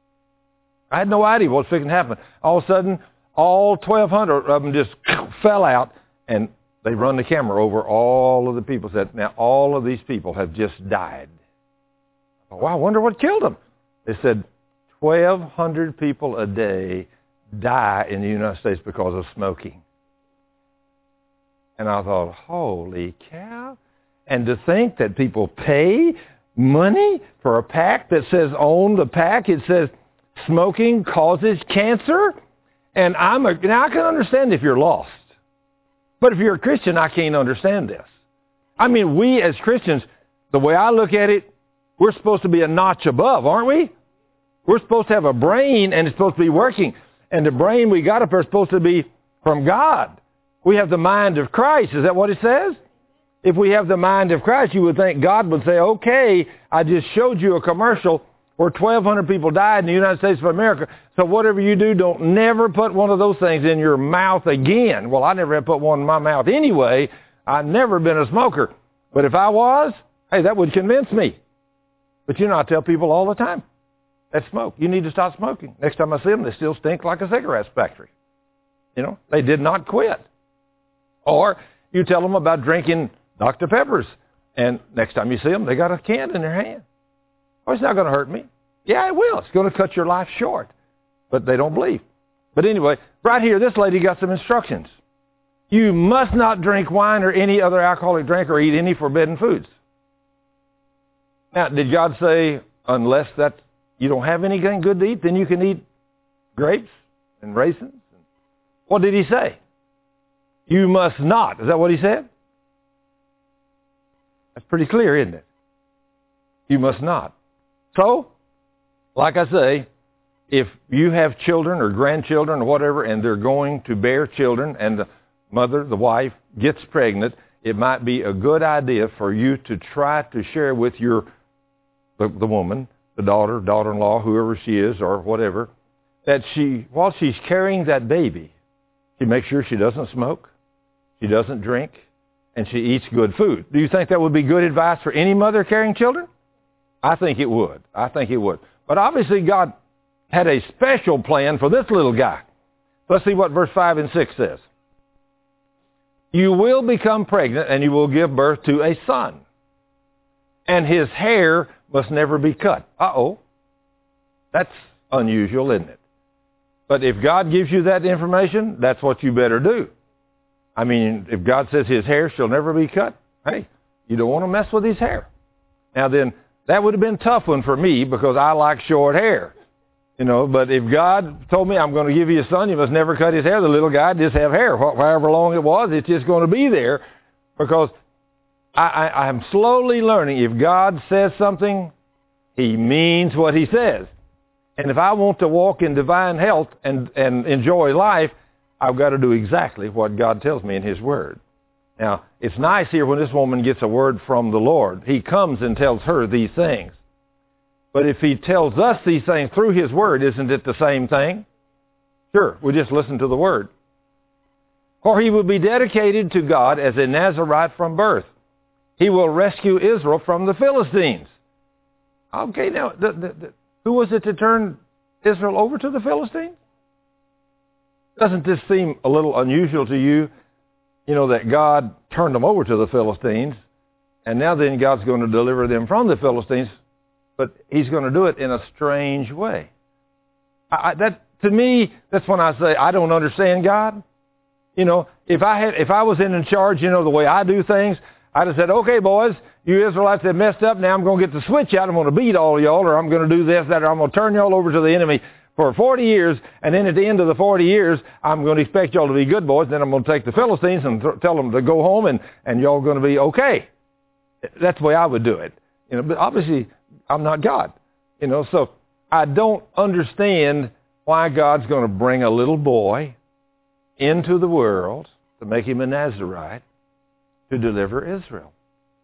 I had no idea what was fixing to happen. All of a sudden, all twelve hundred of them just fell out, and they run the camera over all of the people. Said, now all of these people have just died. Well, I wonder what killed them. They said, twelve hundred people a day die in the United States because of smoking. And I thought, holy cow. And to think that people pay money for a pack that says on the pack, it says smoking causes cancer. And I'm a, now I can understand if you're lost. But if you're a Christian, I can't understand this. I mean, we as Christians, the way I look at it, we're supposed to be a notch above, aren't we? We're supposed to have a brain, and it's supposed to be working. And the brain we got up there is supposed to be from God. We have the mind of Christ. Is that what it says? If we have the mind of Christ, you would think God would say, okay, I just showed you a commercial where twelve hundred people died in the United States of America, so whatever you do, don't never put one of those things in your mouth again. Well, I never had put one in my mouth anyway. I've never been a smoker. But if I was, hey, that would convince me. But you know, I tell people all the time that smoke, you need to stop smoking. Next time I see them, they still stink like a cigarette factory. You know, they did not quit. Or you tell them about drinking Doctor Peppers, and next time you see them, they got a can in their hand. Oh, it's not going to hurt me. Yeah, it will. It's going to cut your life short. But they don't believe. But anyway, right here, this lady got some instructions. You must not drink wine or any other alcoholic drink or eat any forbidden foods. Now, did God say, unless that you don't have anything good to eat, then you can eat grapes and raisins? What did he say? You must not. Is that what he said? That's pretty clear, isn't it? You must not. So, like I say, if you have children or grandchildren or whatever, and they're going to bear children, and the mother, the wife, gets pregnant, it might be a good idea for you to try to share with your the, the woman, the daughter, daughter-in-law, whoever she is or whatever, that she, while she's carrying that baby, she makes sure she doesn't smoke, she doesn't drink, and she eats good food. Do you think that would be good advice for any mother carrying children? I think it would. I think it would. But obviously God had a special plan for this little guy. Let's see what verse five and six says. You will become pregnant and you will give birth to a son. And his hair must never be cut. Uh-oh. That's unusual, isn't it? But if God gives you that information, that's what you better do. I mean, if God says his hair shall never be cut, hey, you don't want to mess with his hair. Now then, that would have been a tough one for me because I like short hair. You know, but if God told me I'm going to give you a son, you must never cut his hair, the little guy just have hair. However long it was, it's just going to be there because I, I, I'm slowly learning if God says something, he means what he says. And if I want to walk in divine health and, and enjoy life, I've got to do exactly what God tells me in his word. Now, it's nice here when this woman gets a word from the Lord. He comes and tells her these things. But if he tells us these things through his word, isn't it the same thing? Sure, we just listen to the word. For he will be dedicated to God as a Nazirite from birth. He will rescue Israel from the Philistines. Okay, now, the, the, the, who was it to turn Israel over to the Philistines? Doesn't this seem a little unusual to you? You know, that God turned them over to the Philistines, and now then God's going to deliver them from the Philistines, but he's going to do it in a strange way. I, that to me, that's when I say I don't understand God. You know, if I had, if I was in charge, you know, the way I do things, I'd have said, okay, boys, you Israelites have messed up. Now I'm going to get the switch out. I'm going to beat all of y'all, or I'm going to do this, that, or I'm going to turn y'all over to the enemy for forty years, and then at the end of the forty years, I'm going to expect y'all to be good boys. Then I'm going to take the Philistines and th- tell them to go home, and, and y'all are going to be okay. That's the way I would do it. You know, but obviously, I'm not God. You know, so I don't understand why God's going to bring a little boy into the world to make him a Nazirite to deliver Israel,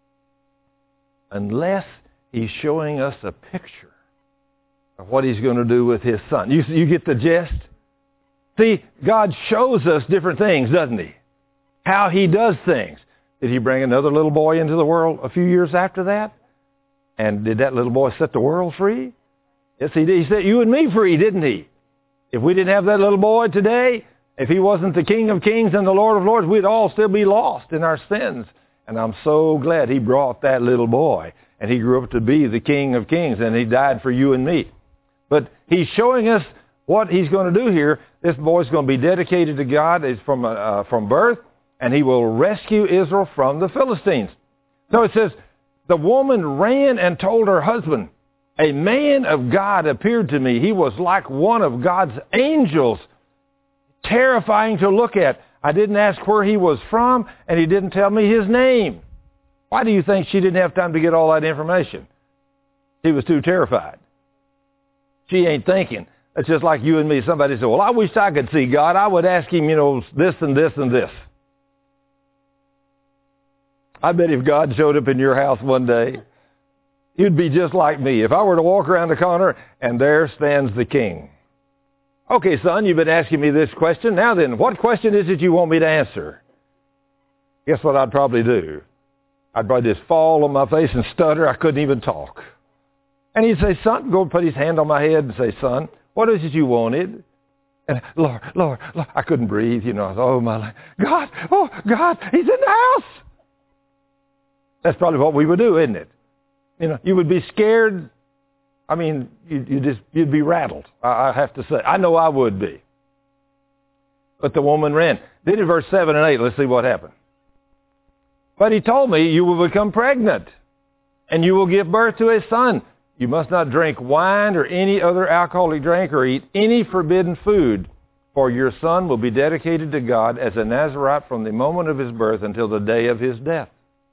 unless he's showing us a picture of what he's going to do with his son. You, you get the gist? See, God shows us different things, doesn't he? How he does things. Did he bring another little boy into the world a few years after that? And did that little boy set the world free? Yes, he did. He set you and me free, didn't he? If we didn't have that little boy today, if he wasn't the King of Kings and the Lord of Lords, we'd all still be lost in our sins. And I'm so glad he brought that little boy. And he grew up to be the King of Kings, and he died for you and me. But he's showing us what he's going to do here. This boy's going to be dedicated to God. He's from, uh, from birth, and he will rescue Israel from the Philistines. So it says, the woman ran and told her husband, a man of God appeared to me. He was like one of God's angels, terrifying to look at. I didn't ask where he was from, and he didn't tell me his name. Why do you think she didn't have time to get all that information? She was too terrified. She ain't thinking. It's just like you and me. Somebody said, well, I wish I could see God. I would ask him, you know, this and this and this. I bet if God showed up in your house one day, you'd be just like me. If I were to walk around the corner and there stands the king. Okay, son, you've been asking me this question. Now then, what question is it you want me to answer? Guess what I'd probably do? I'd probably just fall on my face and stutter. I couldn't even talk. And he'd say, son, go put his hand on my head and say, son, what is it you wanted? And Lord, Lord, Lord, I couldn't breathe. You know, I was, oh my life. God, oh God, he's in the house. That's probably what we would do, isn't it? You know, you would be scared. I mean, you, you just, you'd be rattled, I, I have to say. I know I would be. But the woman ran. Then in verse seven and eight, let's see what happened. But he told me, you will become pregnant, and you will give birth to a son. You must not drink wine or any other alcoholic drink or eat any forbidden food, for your son will be dedicated to God as a Nazirite from the moment of his birth until the day of his death.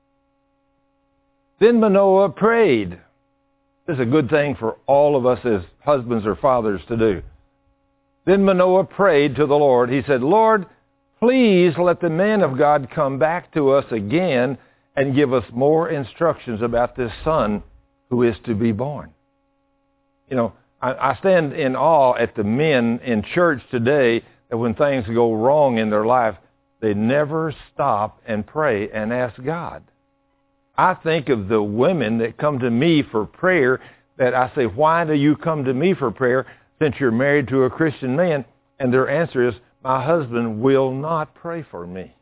Then Manoah prayed. This is a good thing for all of us as husbands or fathers to do. Then Manoah prayed to the Lord. He said, Lord, please let the man of God come back to us again and give us more instructions about this son who is to be born. You know, I, I stand in awe at the men in church today that when things go wrong in their life, they never stop and pray and ask God. I think of the women that come to me for prayer that I say, why do you come to me for prayer? since you're married to a Christian man? And their answer is, my husband will not pray for me.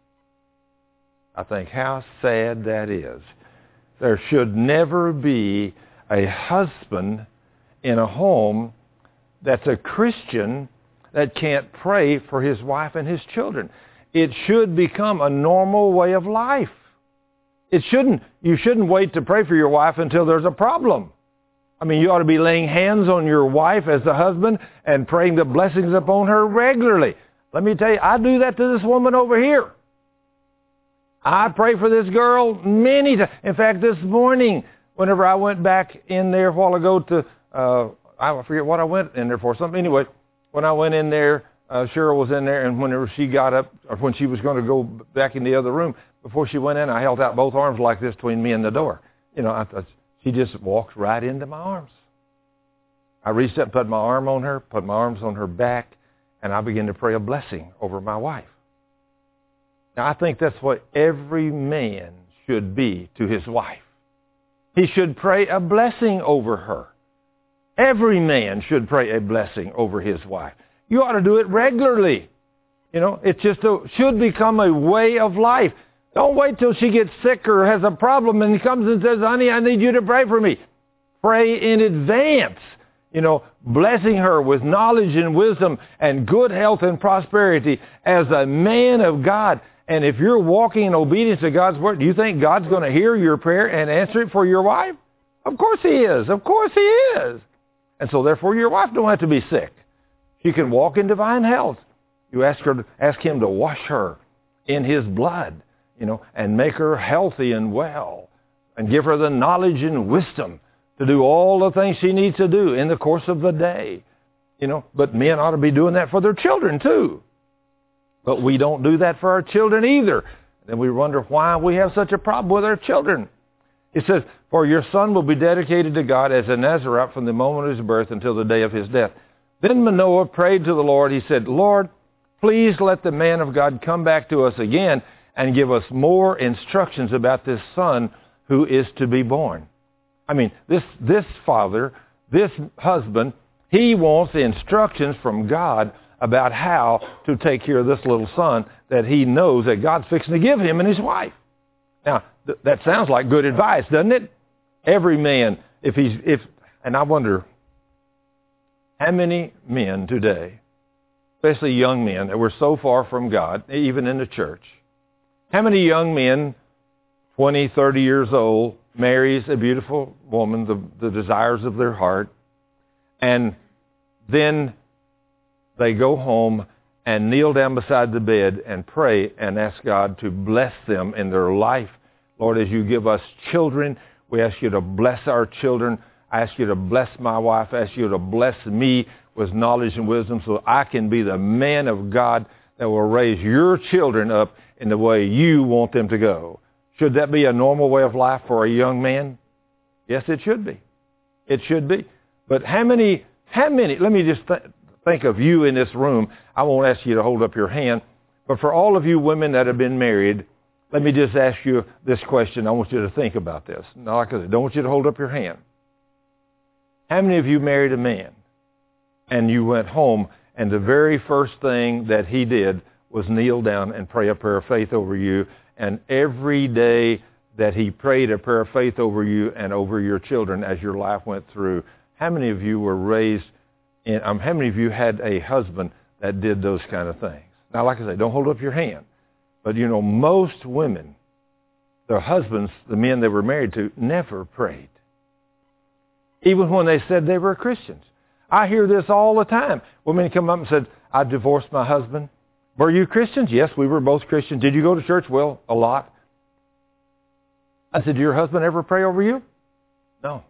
I think how sad that is. There should never be a husband in a home that's a Christian that can't pray for his wife and his children. It should become a normal way of life. It shouldn't, you shouldn't wait to pray for your wife until there's a problem. I mean, you ought to be laying hands on your wife as the husband and praying the blessings upon her regularly. Let me tell you, I do that to this woman over here. I pray for this girl many times. In fact, this morning, whenever I went back in there a while ago to, uh, I forget what I went in there for, something. Anyway, when I went in there, uh, Cheryl was in there, and whenever she got up, or when she was going to go back in the other room, before she went in, I held out both arms like this between me and the door. You know, I thought, she just walked right into my arms. I reached up, put my arm on her, put my arms on her back, and I began to pray a blessing over my wife. Now, I think that's what every man should be to his wife. He should pray a blessing over her. Every man should pray a blessing over his wife. You ought to do it regularly. You know, it just a, should become a way of life. Don't wait till she gets sick or has a problem and comes and says, honey, I need you to pray for me. Pray in advance. You know, blessing her with knowledge and wisdom and good health and prosperity as a man of God. And if you're walking in obedience to God's word, do you think God's going to hear your prayer and answer it for your wife? Of course he is. Of course he is. And so therefore your wife don't have to be sick. She can walk in divine health. You ask her, ask him to wash her in his blood, you know, and make her healthy and well, and give her the knowledge and wisdom to do all the things she needs to do in the course of the day. You know, but men ought to be doing that for their children too. But we don't do that for our children either. And we wonder why we have such a problem with our children. It says, for your son will be dedicated to God as a Nazarite from the moment of his birth until the day of his death. Then Manoah prayed to the Lord. He said, Lord, please let the man of God come back to us again and give us more instructions about this son who is to be born. I mean, this, this father, this husband, he wants instructions from God about how to take care of this little son that he knows that God's fixing to give him and his wife. Now, th- that sounds like good advice, doesn't it? Every man, if he's, if, and I wonder, how many men today, especially young men, that were so far from God, even in the church, how many young men, twenty, thirty years old, marries a beautiful woman, the, the desires of their heart, and then they go home and kneel down beside the bed and pray and ask God to bless them in their life. Lord, as you give us children, we ask you to bless our children. I ask you to bless my wife. I ask you to bless me with knowledge and wisdom so I can be the man of God that will raise your children up in the way you want them to go. Should that be a normal way of life for a young man? Yes, it should be. It should be. But how many, how many, let me just th- think of you in this room. I won't ask you to hold up your hand. But for all of you women that have been married, let me just ask you this question. I want you to think about this. Now, like I said, don't want you to hold up your hand. How many of you married a man and you went home and the very first thing that he did was kneel down and pray a prayer of faith over you, and every day that he prayed a prayer of faith over you and over your children as your life went through, how many of you were raised in, um, how many of you had a husband that did those kind of things? Now, like I say, don't hold up your hand. But, you know, most women, their husbands, the men they were married to, never prayed. Even when they said they were Christians. I hear this all the time. Women come up and said, I divorced my husband. Were you Christians? Yes, we were both Christians. Did you go to church? Well, a lot. I said, did your husband ever pray over you? No.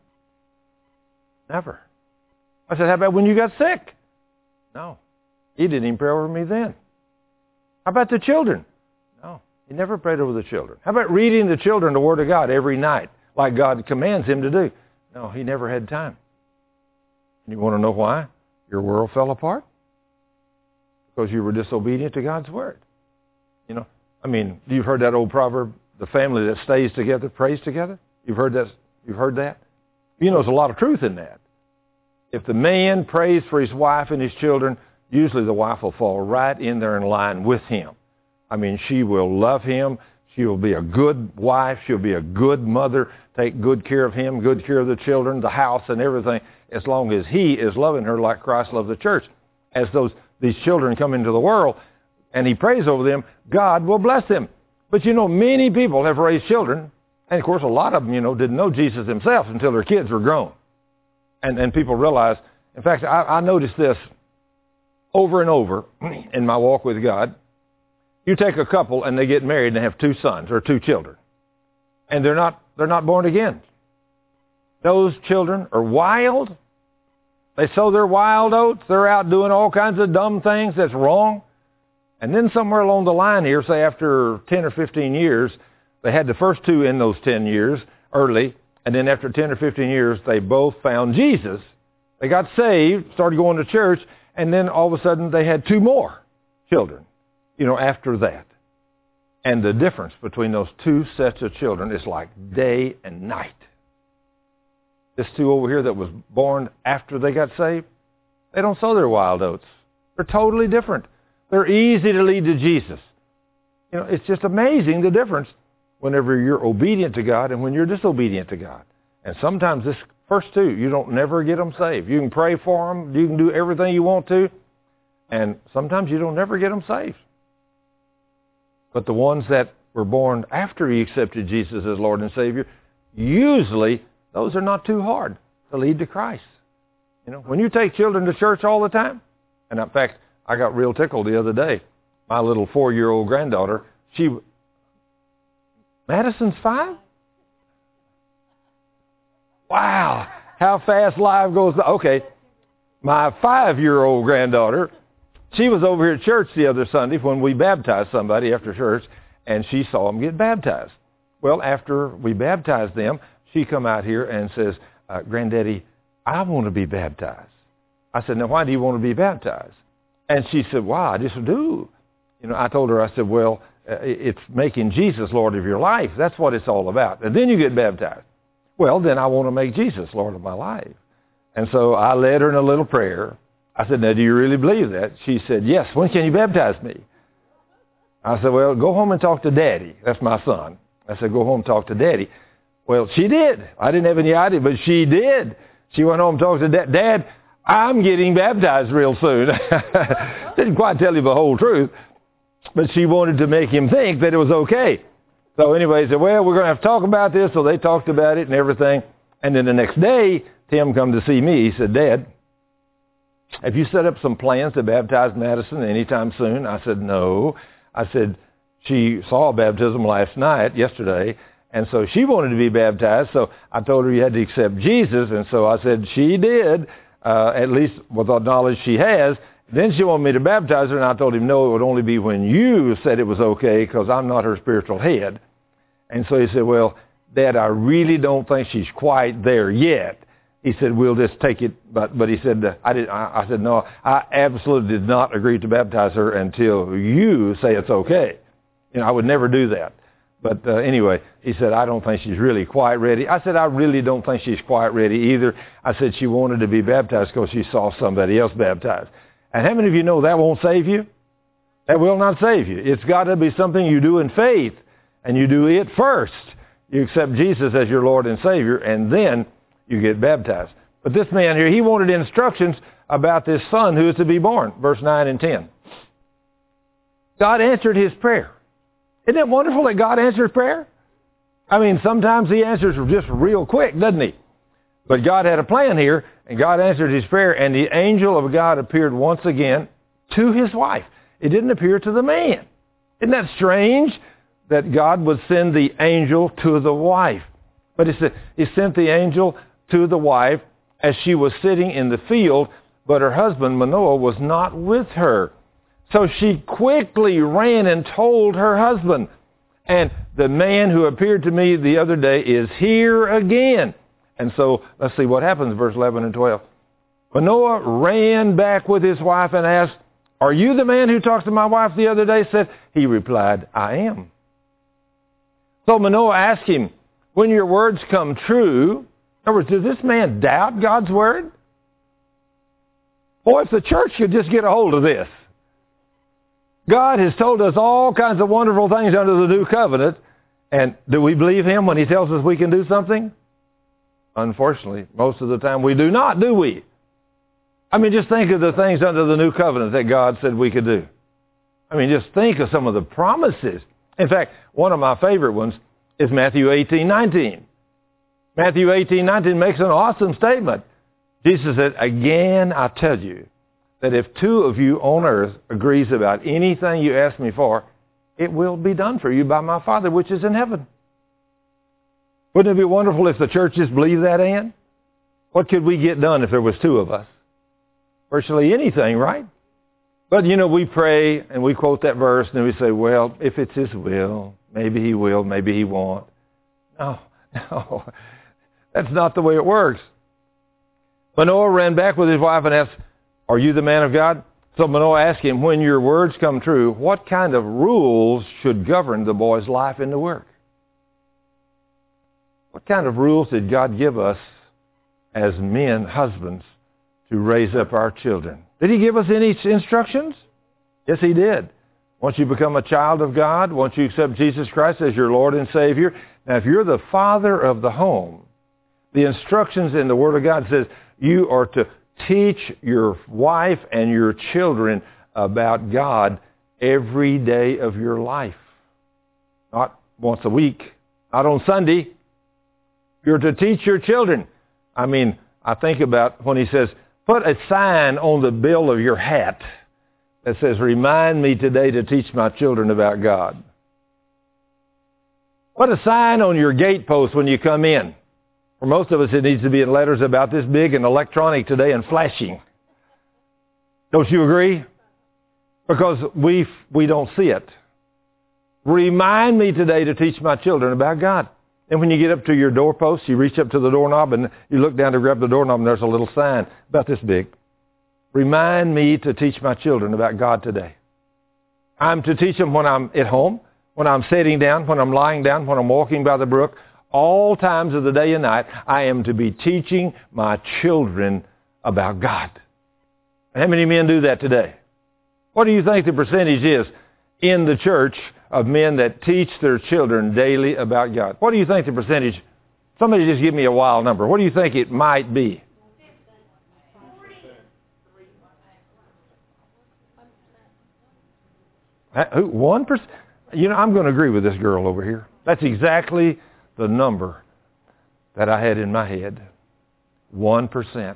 Never. I said, how about when you got sick? No. He didn't even pray over me then. How about the children? No. He never prayed over the children. How about reading the children the Word of God every night like God commands him to do? No, he never had time. You want to know why? Your world fell apart? Because you were disobedient to God's Word. You know, I mean, you've heard that old proverb, the family that stays together prays together? You've heard that? You've heard that? You know, there's a lot of truth in that. If the man prays for his wife and his children, usually the wife will fall right in there in line with him. I mean, she will love him. She will be a good wife. She'll be a good mother, take good care of him, good care of the children, the house, and everything, as long as he is loving her like Christ loved the church. As those these children come into the world and he prays over them, God will bless them. But you know, many people have raised children, and of course a lot of them, you know, didn't know Jesus themselves until their kids were grown. And, and people realize, in fact, I, I noticed this over and over in my walk with God. You take a couple and they get married and they have two sons or two children, and they're not they're not born again. Those children are wild. They sow their wild oats. They're out doing all kinds of dumb things that's wrong. And then somewhere along the line here, say after ten or fifteen years, they had the first two in those ten years early, and then after ten or fifteen years, they both found Jesus. They got saved, started going to church, and then all of a sudden they had two more children, you know, after that. And the difference between those two sets of children is like day and night. This two over here that was born after they got saved, they don't sow their wild oats. They're totally different. They're easy to lead to Jesus. You know, it's just amazing the difference whenever you're obedient to God and when you're disobedient to God. And sometimes this first two, you don't never get them saved. You can pray for them. You can do everything you want to. And sometimes you don't never get them saved. But the ones that were born after he accepted Jesus as Lord and Savior, usually those are not too hard to lead to Christ. You know, when you take children to church all the time, and in fact, I got real tickled the other day. My little four-year-old granddaughter, she, Madison's five? Wow, how fast life goes. Okay, my five-year-old granddaughter, she was over here at church the other Sunday when we baptized somebody after church, and she saw them get baptized. Well, after we baptized them, she come out here and says, uh, Granddaddy, I want to be baptized. I said, now why do you want to be baptized? And she said, wow, I just do. You know, I told her, I said, well, uh, it's making Jesus Lord of your life. That's what it's all about. And then you get baptized. Well, then I want to make Jesus Lord of my life. And so I led her in a little prayer. I said, now, do you really believe that? She said, yes. When can you baptize me? I said, well, go home and talk to Daddy. That's my son. I said, go home and talk to Daddy. Well, she did. I didn't have any idea, but she did. She went home and talked to Dad. Dad, I'm getting baptized real soon. Didn't quite tell you the whole truth, but she wanted to make him think that it was okay. So anyway, he said, well, we're going to have to talk about this. So they talked about it and everything. And then the next day, Tim come to see me. He said, Dad, have you set up some plans to baptize Madison anytime soon? I said, no. I said, she saw a baptism last night, yesterday, and so she wanted to be baptized. So I told her you had to accept Jesus, and so I said she did, uh, at least with the knowledge she has. Then she wanted me to baptize her, and I told him, no, it would only be when you said it was okay, because I'm not her spiritual head. And so he said, well, Dad, I really don't think she's quite there yet. He said, we'll just take it. But but he said, uh, I, did, I, I said, no, I absolutely did not agree to baptize her until you say it's okay. You know, I would never do that. But uh, anyway, he said, I don't think she's really quite ready. I said, I really don't think she's quite ready either. I said, she wanted to be baptized because she saw somebody else baptized. And how many of you know that won't save you? That will not save you. It's got to be something you do in faith, and you do it first. You accept Jesus as your Lord and Savior, and then you get baptized. But this man here, he wanted instructions about this son who is to be born, verse nine and ten. God answered his prayer. Isn't it wonderful that God answers prayer? I mean, sometimes he answers just real quick, doesn't he? But God had a plan here, and God answered his prayer, and the angel of God appeared once again to his wife. It didn't appear to the man. Isn't that strange that God would send the angel to the wife? But he said he sent the angel to the wife as she was sitting in the field, but her husband Manoah was not with her. So she quickly ran and told her husband. And the man who appeared to me the other day is here again. And so let's see what happens, verse eleven and twelve. Manoah ran back with his wife and asked, are you the man who talked to my wife the other day? Said, he replied, I am. So Manoah asked him, when your words come true, in other words, does this man doubt God's word? Boy, if the church could just get a hold of this. God has told us all kinds of wonderful things under the new covenant. And do we believe him when he tells us we can do something? Unfortunately, most of the time we do not, do we? I mean, just think of the things under the new covenant that God said we could do. I mean, just think of some of the promises. In fact, one of my favorite ones is Matthew eighteen nineteen. Matthew eighteen nineteen makes an awesome statement. Jesus said, again, I tell you, that if two of you on earth agrees about anything you ask me for, it will be done for you by my Father which is in heaven. Wouldn't it be wonderful if the church just believed that, Ann? What could we get done if there was two of us? Virtually anything, right? But, you know, we pray and we quote that verse and we say, well, if it's his will, maybe he will, maybe he won't. No, no, that's not the way it works. Manoah ran back with his wife and asked, are you the man of God? So Manoah asked him, when your words come true, what kind of rules should govern the boy's life and the work? What kind of rules did God give us as men, husbands, to raise up our children? Did he give us any instructions? Yes, he did. Once you become a child of God, once you accept Jesus Christ as your Lord and Savior, now if you're the father of the home, the instructions in the Word of God says you are to teach your wife and your children about God every day of your life. Not once a week, not on Sunday. You're to teach your children. I mean, I think about when he says, put a sign on the bill of your hat that says, remind me today to teach my children about God. Put a sign on your gate post when you come in. For most of us, it needs to be in letters about this big and electronic today and flashing. Don't you agree? Because we we don't see it. Remind me today to teach my children about God. And when you get up to your doorpost, you reach up to the doorknob and you look down to grab the doorknob and there's a little sign about this big. Remind me to teach my children about God today. I'm to teach them when I'm at home, when I'm sitting down, when I'm lying down, when I'm walking by the brook. All times of the day and night, I am to be teaching my children about God. How many men do that today? What do you think the percentage is in the church of men that teach their children daily about God? What do you think the percentage? Somebody just give me a wild number. What do you think it might be? One percent? You know, I'm going to agree with this girl over here. That's exactly the number that I had in my head. One percent.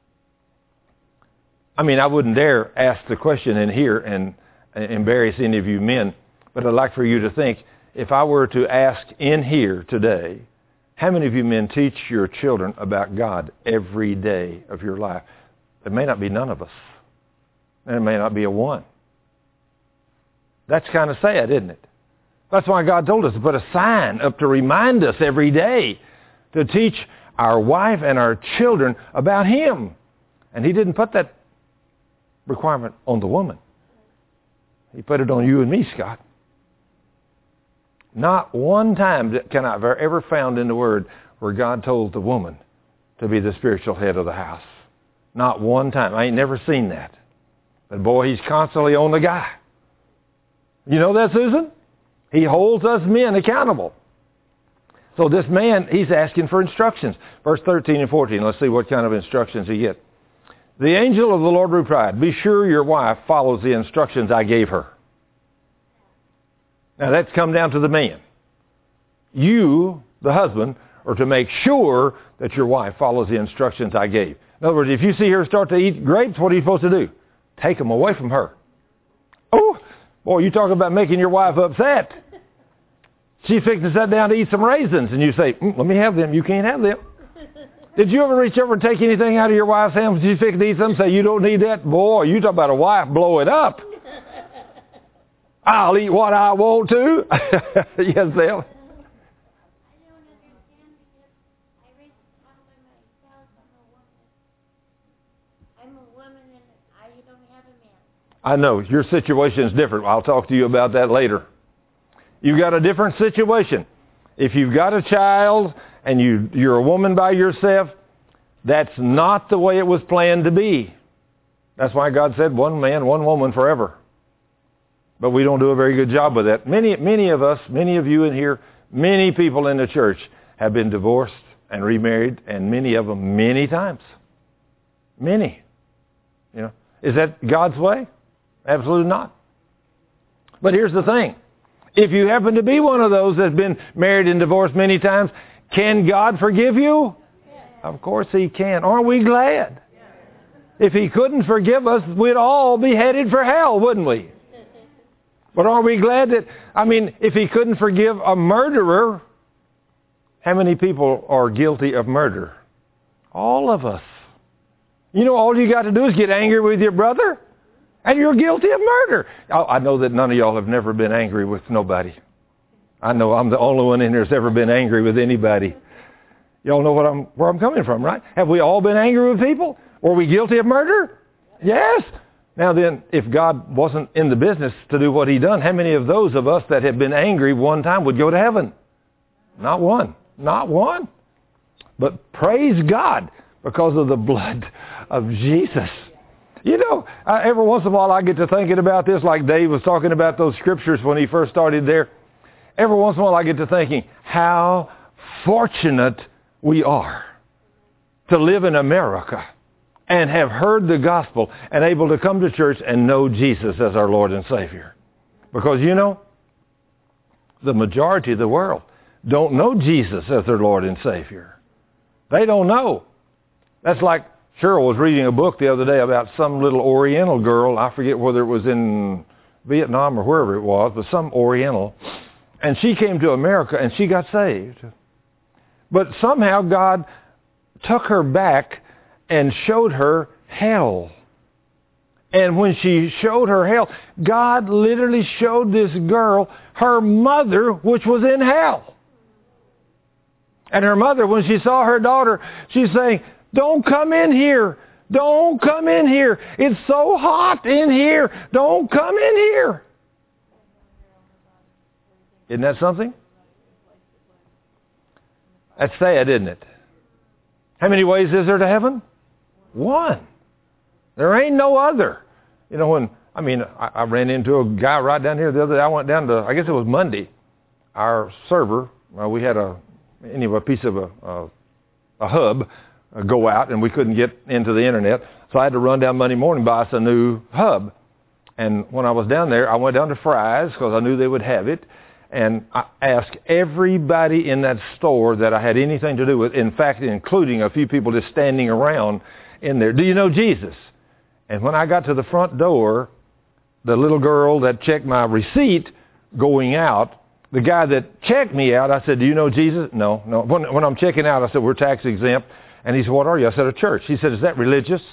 I mean, I wouldn't dare ask the question in here and embarrass any of you men, but I'd like for you to think, if I were to ask in here today, how many of you men teach your children about God every day of your life? There may not be none of us. There may not be a one. That's kind of sad, isn't it? That's why God told us to put a sign up to remind us every day to teach our wife and our children about Him. And He didn't put that requirement on the woman. He put it on you and me, Scott. Not one time can I have ever found in the Word where God told the woman to be the spiritual head of the house. Not one time. I ain't never seen that. But boy, He's constantly on the guy. You know that, Susan? He holds us men accountable. So this man, he's asking for instructions. Verse thirteen and fourteen, let's see what kind of instructions he gets. The angel of the Lord replied, be sure your wife follows the instructions I gave her. Now that's come down to the man. You, the husband, are to make sure that your wife follows the instructions I gave. In other words, if you see her start to eat grapes, what are you supposed to do? Take them away from her. Oh, boy, you talk about making your wife upset. She's fixing to sit down to eat some raisins, and you say, mm, let me have them. You can't have them. Did you ever reach over and take anything out of your wife's hand when she's fixing to eat something? Say, you don't need that? Boy, you talk about a wife, blow it up. I'll eat what I want to. Yes, Dale. I know, your situation is different. I'll talk to you about that later. You've got a different situation. If you've got a child and you, you're a woman by yourself, that's not the way it was planned to be. That's why God said one man, one woman forever. But we don't do a very good job with that. Many, many of us, many of you in here, many people in the church have been divorced and remarried, and many of them many times. Many. You know, is that God's way? Absolutely not. But here's the thing. If you happen to be one of those that's been married and divorced many times, can God forgive you? Yes. Of course He can. Aren't we glad? Yes. If He couldn't forgive us, we'd all be headed for hell, wouldn't we? But aren't we glad that, I mean, if He couldn't forgive a murderer, how many people are guilty of murder? All of us. You know, all you got to do is get angry with your brother, and you're guilty of murder. Oh, I know that none of y'all have never been angry with nobody. I know I'm the only one in here that's ever been angry with anybody. Y'all know what I'm, where I'm coming from, right? Have we all been angry with people? Were we guilty of murder? Yes. Now then, if God wasn't in the business to do what He done, how many of those of us that have been angry one time would go to heaven? Not one. Not one. But praise God because of the blood of Jesus. You know, uh, every once in a while I get to thinking about this, like Dave was talking about those scriptures when he first started there. Every once in a while I get to thinking how fortunate we are to live in America and have heard the gospel and able to come to church and know Jesus as our Lord and Savior. Because, you know, the majority of the world don't know Jesus as their Lord and Savior. They don't know. That's like Cheryl was reading a book the other day about some little Oriental girl. I forget whether it was in Vietnam or wherever it was, but some Oriental. And she came to America and she got saved. But somehow God took her back and showed her hell. And when she showed her hell, God literally showed this girl her mother, which was in hell. And her mother, when she saw her daughter, she's saying, "Don't come in here. Don't come in here. It's so hot in here. Don't come in here." Isn't that something? That's sad, isn't it? How many ways is there to heaven? One. There ain't no other. You know, when, I mean, I, I ran into a guy right down here the other day. I went down to, I guess it was Monday. Our server, uh, we had a, anyway, a piece of a, a, a hub uh, go out, and we couldn't get into the internet. So I had to run down Monday morning, buy us a new hub. And when I was down there, I went down to Fry's because I knew they would have it. And I asked everybody in that store that I had anything to do with, in fact, including a few people just standing around in there, "Do you know Jesus?" And when I got to the front door, the little girl that checked my receipt going out, the guy that checked me out, I said, "Do you know Jesus?" "No, no." When, when I'm checking out, I said, "We're tax exempt." And he said, "What are you?" I said, "A church." He said, "Is that religious?"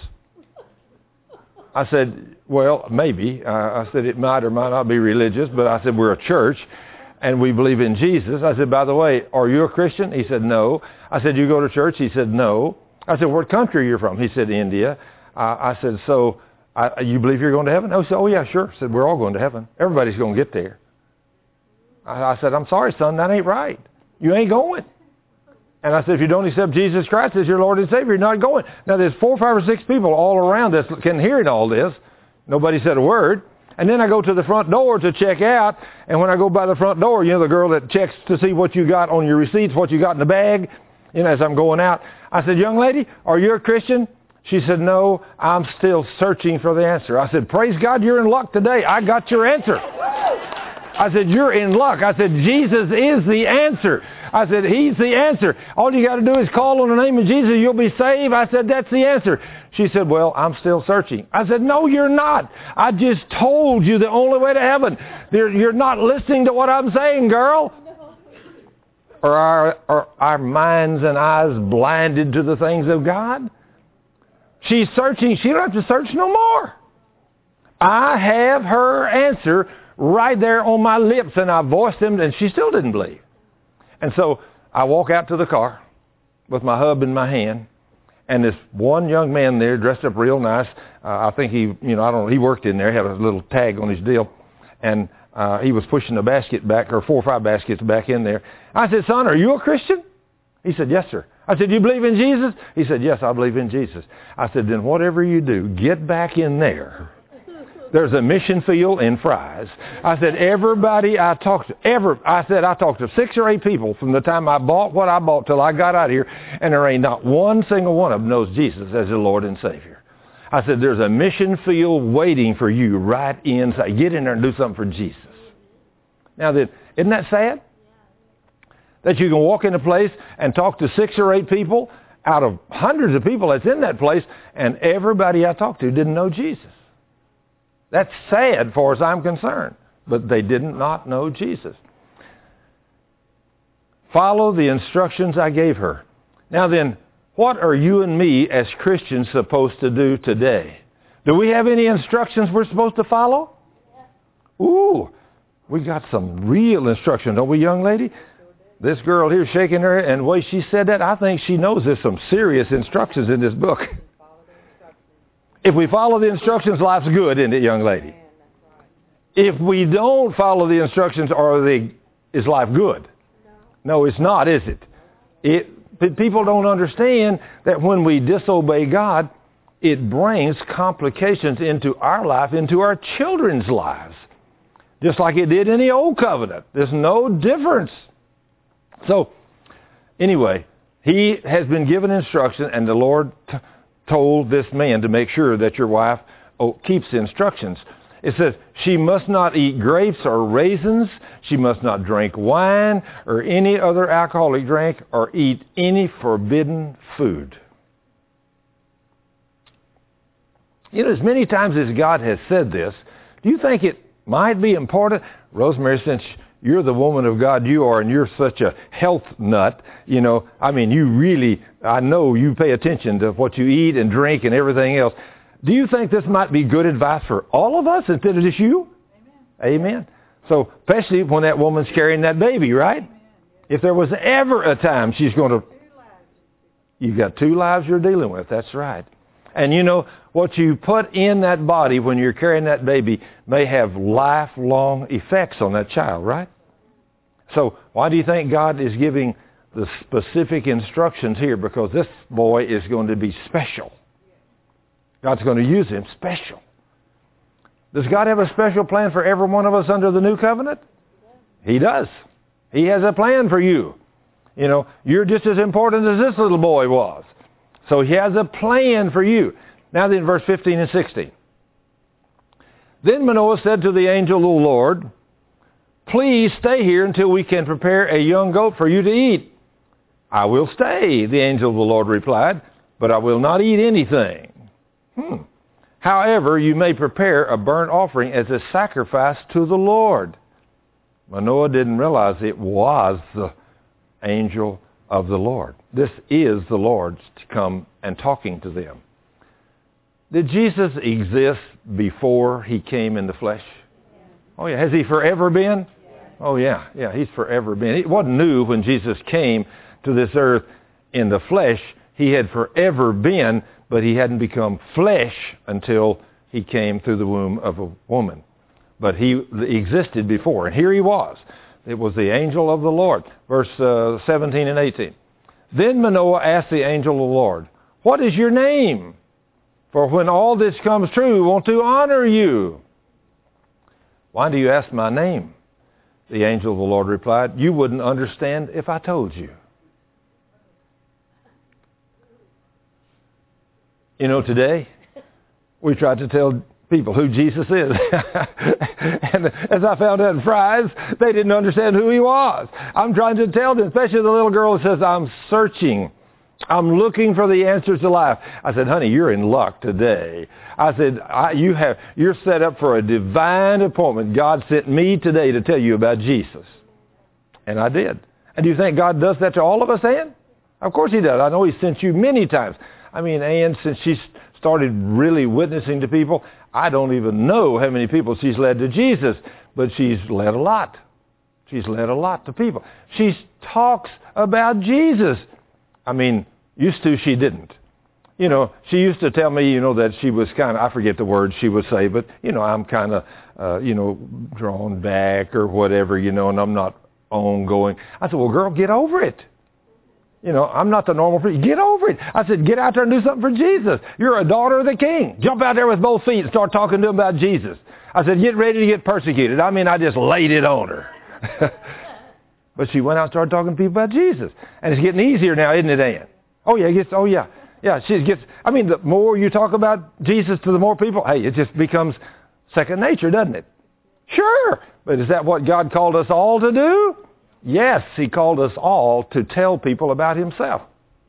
I said, "Well, maybe." Uh, I said, "It might or might not be religious," but I said, "We're a church. And we believe in Jesus." I said, "By the way, are you a Christian?" He said, "No." I said, "You go to church?" He said, "No." I said, "What country are you from?" He said, "India." Uh, I said, "So I, you believe you're going to heaven?" Oh, he said, "Oh, yeah, sure." I said, "We're all going to heaven. Everybody's going to get there." I, I said, "I'm sorry, son, that ain't right. You ain't going." And I said, "If you don't accept Jesus Christ as your Lord and Savior, you're not going." Now, there's four, five, or six people all around us can hear all this. Nobody said a word. And then I go to the front door to check out, and when I go by the front door, you know, the girl that checks to see what you got on your receipts, what you got in the bag, you know, as I'm going out, I said, "Young lady, are you a Christian?" She said, "No, I'm still searching for the answer." I said, "Praise God, you're in luck today. I got your answer." I said, "You're in luck." I said, "Jesus is the answer." I said, "He's the answer. All you got to do is call on the name of Jesus. You'll be saved." I said, "That's the answer." She said, "Well, I'm still searching." I said, "No, you're not. I just told you the only way to heaven. You're not listening to what I'm saying, girl." Are our, are our minds and eyes blinded to the things of God? She's searching. She don't have to search no more. I have her answer right there on my lips, and I voiced him, and she still didn't believe. And so I walk out to the car with my hub in my hand, and this one young man there dressed up real nice. Uh, I think he, you know, I don't know, he worked in there, had a little tag on his deal, and uh, he was pushing a basket back, or four or five baskets back in there. I said, "Son, are you a Christian?" He said, "Yes, sir." I said, you believe in Jesus? He said, yes, I believe in Jesus. I said, then whatever you do, get back in there. There's a mission field in Fry's. I said, everybody I talked to, ever, I said, I talked to six or eight people from the time I bought what I bought till I got out of here, and there ain't not one single one of them knows Jesus as their Lord and Savior. I said, there's a mission field waiting for you right inside. Get in there and do something for Jesus. Now, then, isn't that sad? That you can walk in a place and talk to six or eight people out of hundreds of people that's in that place, and everybody I talked to didn't know Jesus. That's sad far as I'm concerned. But they did not know Jesus. Follow the instructions I gave her. Now then, what are you and me as Christians supposed to do today? Do we have any instructions we're supposed to follow? Ooh, we got some real instruction, don't we, young lady? This girl here shaking her, and the way she said that, I think she knows there's some serious instructions in this book. If we follow the instructions, life's good, isn't it, young lady? If we don't follow the instructions, are they, is life good? No, it's not, is it? It people don't understand that when we disobey God, it brings complications into our life, into our children's lives. Just like it did in the old covenant. There's no difference. So, anyway, he has been given instruction, and the Lord t- told this man to make sure that your wife oh, keeps the instructions. It says, she must not eat grapes or raisins. She must not drink wine or any other alcoholic drink or eat any forbidden food. You know, as many times as God has said this, do you think it might be important? Rosemary, since you're the woman of God you are, and you're such a health nut, you know, I mean, you really, I know you pay attention to what you eat and drink and everything else. Do you think this might be good advice for all of us instead of just you? Amen. Amen. So, especially when that woman's carrying that baby, right? Amen. If there was ever a time she's going to... You've got two lives you're dealing with, that's right. And you know, what you put in that body when you're carrying that baby may have lifelong effects on that child, right? So why do you think God is giving the specific instructions here? Because this boy is going to be special. God's going to use him special. Does God have a special plan for every one of us under the new covenant? He does. He has a plan for you. You know, you're just as important as this little boy was. So he has a plan for you. Now then, verse fifteen and sixteen. Then Manoah said to the angel of the Lord, please stay here until we can prepare a young goat for you to eat. I will stay, the angel of the Lord replied, but I will not eat anything. Hmm. However, you may prepare a burnt offering as a sacrifice to the Lord. Manoah didn't realize it was the angel of the Lord. This is the Lord to come and talking to them. Did Jesus exist before he came in the flesh? Oh yeah. Has he forever been? Oh yeah. Yeah, he's forever been. It wasn't new when Jesus came to this earth in the flesh. He had forever been, but he hadn't become flesh until he came through the womb of a woman. But he existed before, and here he was. It was the angel of the Lord. Verse uh, seventeen and eighteen. Then Manoah asked the angel of the Lord, what is your name? For when all this comes true, I want to honor you. Why do you ask my name? The angel of the Lord replied, you wouldn't understand if I told you. You know, today, we try to tell people who Jesus is. And as I found out in Fry's, they didn't understand who he was. I'm trying to tell them, especially the little girl who says, I'm searching. I'm looking for the answers to life. I said, honey, you're in luck today. I said, I, you have, you're set up for a divine appointment. God sent me today to tell you about Jesus. And I did. And do you think God does that to all of us, Ann? Of course he does. I know he sent you many times. I mean, Ann, since she started really witnessing to people, I don't even know how many people she's led to Jesus, but she's led a lot. She's led a lot to people. She talks about Jesus. I mean, used to, she didn't. You know, she used to tell me, you know, that she was kind of, I forget the words she would say, but, you know, I'm kind of, uh, you know, drawn back or whatever, you know, and I'm not ongoing. I said, well, girl, get over it. You know, I'm not the normal preacher. Get over it. I said, get out there and do something for Jesus. You're a daughter of the King. Jump out there with both feet and start talking to him about Jesus. I said, get ready to get persecuted. I mean, I just laid it on her. But she went out and started talking to people about Jesus. And it's getting easier now, isn't it, Ann? Oh, yeah, it gets, oh, yeah. Yeah, she gets, I mean, the more you talk about Jesus to the more people, hey, it just becomes second nature, doesn't it? Sure. But is that what God called us all to do? Yes, he called us all to tell people about himself.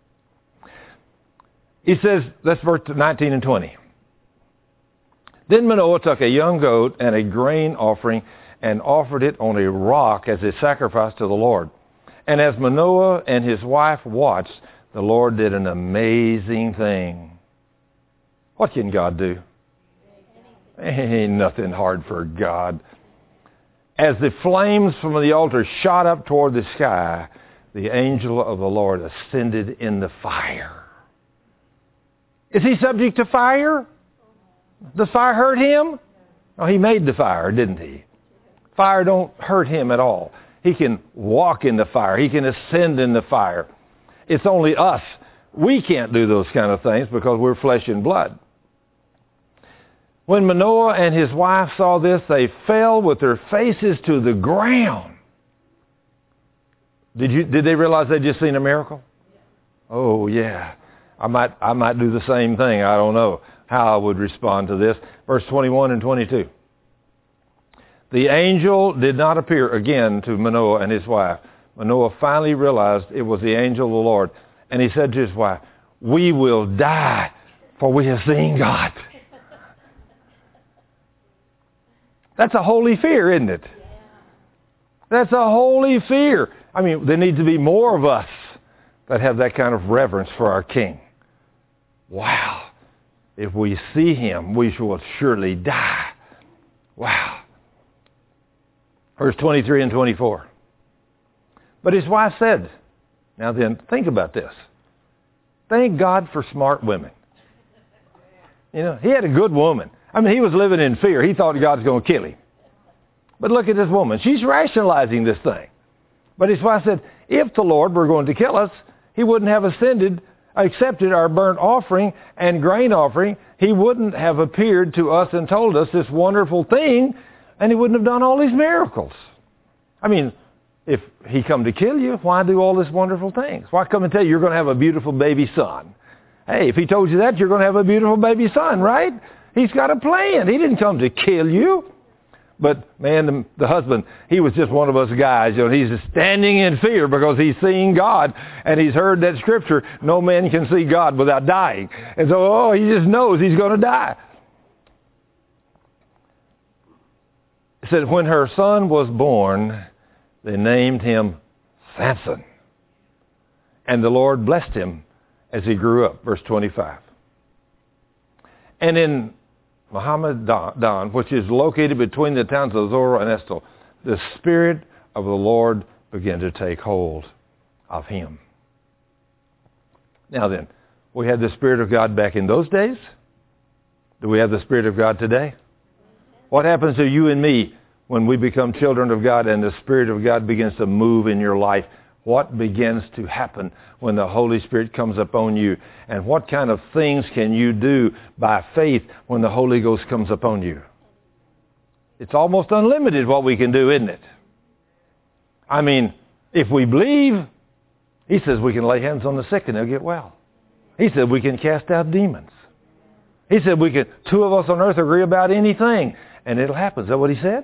He says, that's verse nineteen and twenty. Then Manoah took a young goat and a grain offering and offered it on a rock as a sacrifice to the Lord. And as Manoah and his wife watched, the Lord did an amazing thing. What can God do? Ain't nothing hard for God. As the flames from the altar shot up toward the sky, the angel of the Lord ascended in the fire. Is he subject to fire? Does fire hurt him? Oh, he made the fire, didn't he? Fire don't hurt him at all. He can walk in the fire. He can ascend in the fire. It's only us. We can't do those kind of things because we're flesh and blood. When Manoah and his wife saw this, they fell with their faces to the ground. Did you? Did they realize they'd just seen a miracle? Oh, yeah. I might, I might do the same thing. I don't know how I would respond to this. Verse twenty-one and twenty-two. The angel did not appear again to Manoah and his wife. Manoah finally realized it was the angel of the Lord. And he said to his wife, we will die, for we have seen God. That's a holy fear, isn't it? That's a holy fear. I mean, there needs to be more of us that have that kind of reverence for our King. Wow. If we see him, we shall surely die. Wow. Verse twenty-three and twenty-four. But his wife said, now then, think about this. Thank God for smart women. You know, he had a good woman. I mean, he was living in fear. He thought God's going to kill him. But look at this woman. She's rationalizing this thing. But his wife said, if the Lord were going to kill us, he wouldn't have ascended, accepted our burnt offering and grain offering. He wouldn't have appeared to us and told us this wonderful thing, and he wouldn't have done all these miracles. I mean, if he come to kill you, why do all these wonderful things? Why come and tell you you're going to have a beautiful baby son? Hey, if he told you that, you're going to have a beautiful baby son, right? He's got a plan. He didn't come to kill you. But, man, the, the husband, he was just one of us guys. You know, he's standing in fear because he's seeing God, and he's heard that scripture, no man can see God without dying. And so, oh, he just knows he's going to die. It said, when her son was born, they named him Samson. And the Lord blessed him as he grew up. Verse twenty-five. And in Mahamadan, which is located between the towns of Zorah and Eshtaol, the Spirit of the Lord began to take hold of him. Now then, we had the Spirit of God back in those days. Do we have the Spirit of God today? What happens to you and me when we become children of God and the Spirit of God begins to move in your life? What begins to happen when the Holy Spirit comes upon you? And what kind of things can you do by faith when the Holy Ghost comes upon you? It's almost unlimited what we can do, isn't it? I mean, if we believe, he says we can lay hands on the sick and they'll get well. He said we can cast out demons. He said we could, two of us on earth agree about anything and it'll happen. Is that what he said?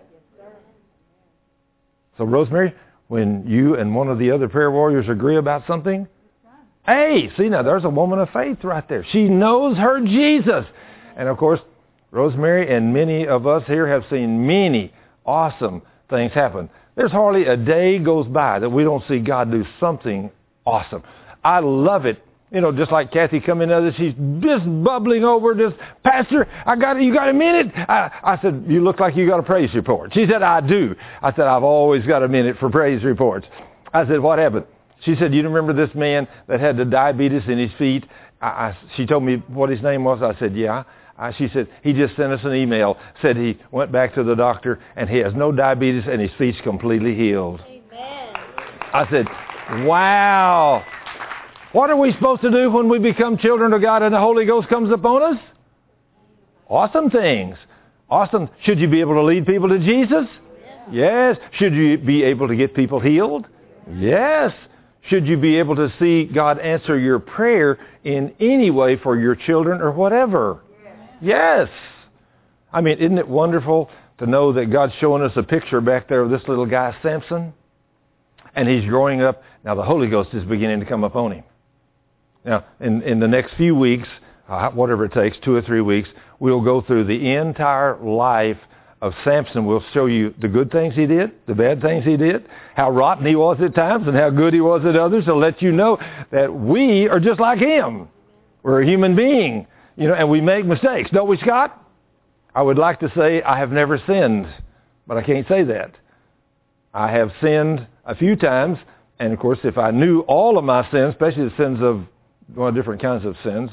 So Rosemary, when you and one of the other prayer warriors agree about something, hey, see now, there's a woman of faith right there. She knows her Jesus. And of course, Rosemary and many of us here have seen many awesome things happen. There's hardly a day goes by that we don't see God do something awesome. I love it. You know, just like Kathy coming out, she's just bubbling over, just, Pastor, I got you got a minute? I, I said, you look like you got a praise report. She said, I do. I said, I've always got a minute for praise reports. I said, what happened? She said, you remember this man that had the diabetes in his feet? I, I, she told me what his name was. I said, yeah. I, she said, he just sent us an email, said he went back to the doctor and he has no diabetes and his feet's completely healed. Amen. I said, wow. What are we supposed to do when we become children of God and the Holy Ghost comes upon us? Awesome things. Awesome. Should you be able to lead people to Jesus? Yes. Should you be able to get people healed? Yes. Should you be able to see God answer your prayer in any way for your children or whatever? Yes. I mean, isn't it wonderful to know that God's showing us a picture back there of this little guy, Samson? And he's growing up. Now the Holy Ghost is beginning to come upon him. Now, in, in the next few weeks, uh, whatever it takes, two or three weeks, we'll go through the entire life of Samson. We'll show you the good things he did, the bad things he did, how rotten he was at times, and how good he was at others, to let you know that we are just like him. We're a human being, you know, and we make mistakes. Don't we, Scott? I would like to say I have never sinned, but I can't say that. I have sinned a few times, and of course, if I knew all of my sins, especially the sins of well, different kinds of sins,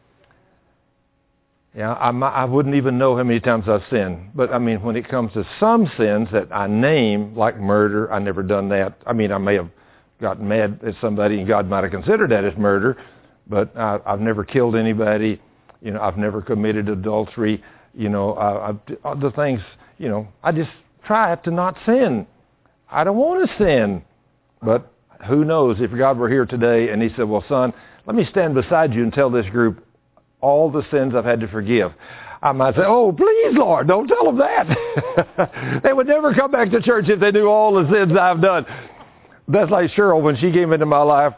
yeah, I, I wouldn't even know how many times I've sinned. But I mean, when it comes to some sins that I name, like murder, I never done that. I mean, I may have gotten mad at somebody, and God might have considered that as murder, but I, I've never killed anybody. You know, I've never committed adultery. You know, I, I, the things. You know, I just try to not sin. I don't want to sin, but who knows if God were here today and he said, well, son, let me stand beside you and tell this group all the sins I've had to forgive. I might say, oh, please, Lord, don't tell them that. They would never come back to church if they knew all the sins I've done. That's like Cheryl when she came into my life,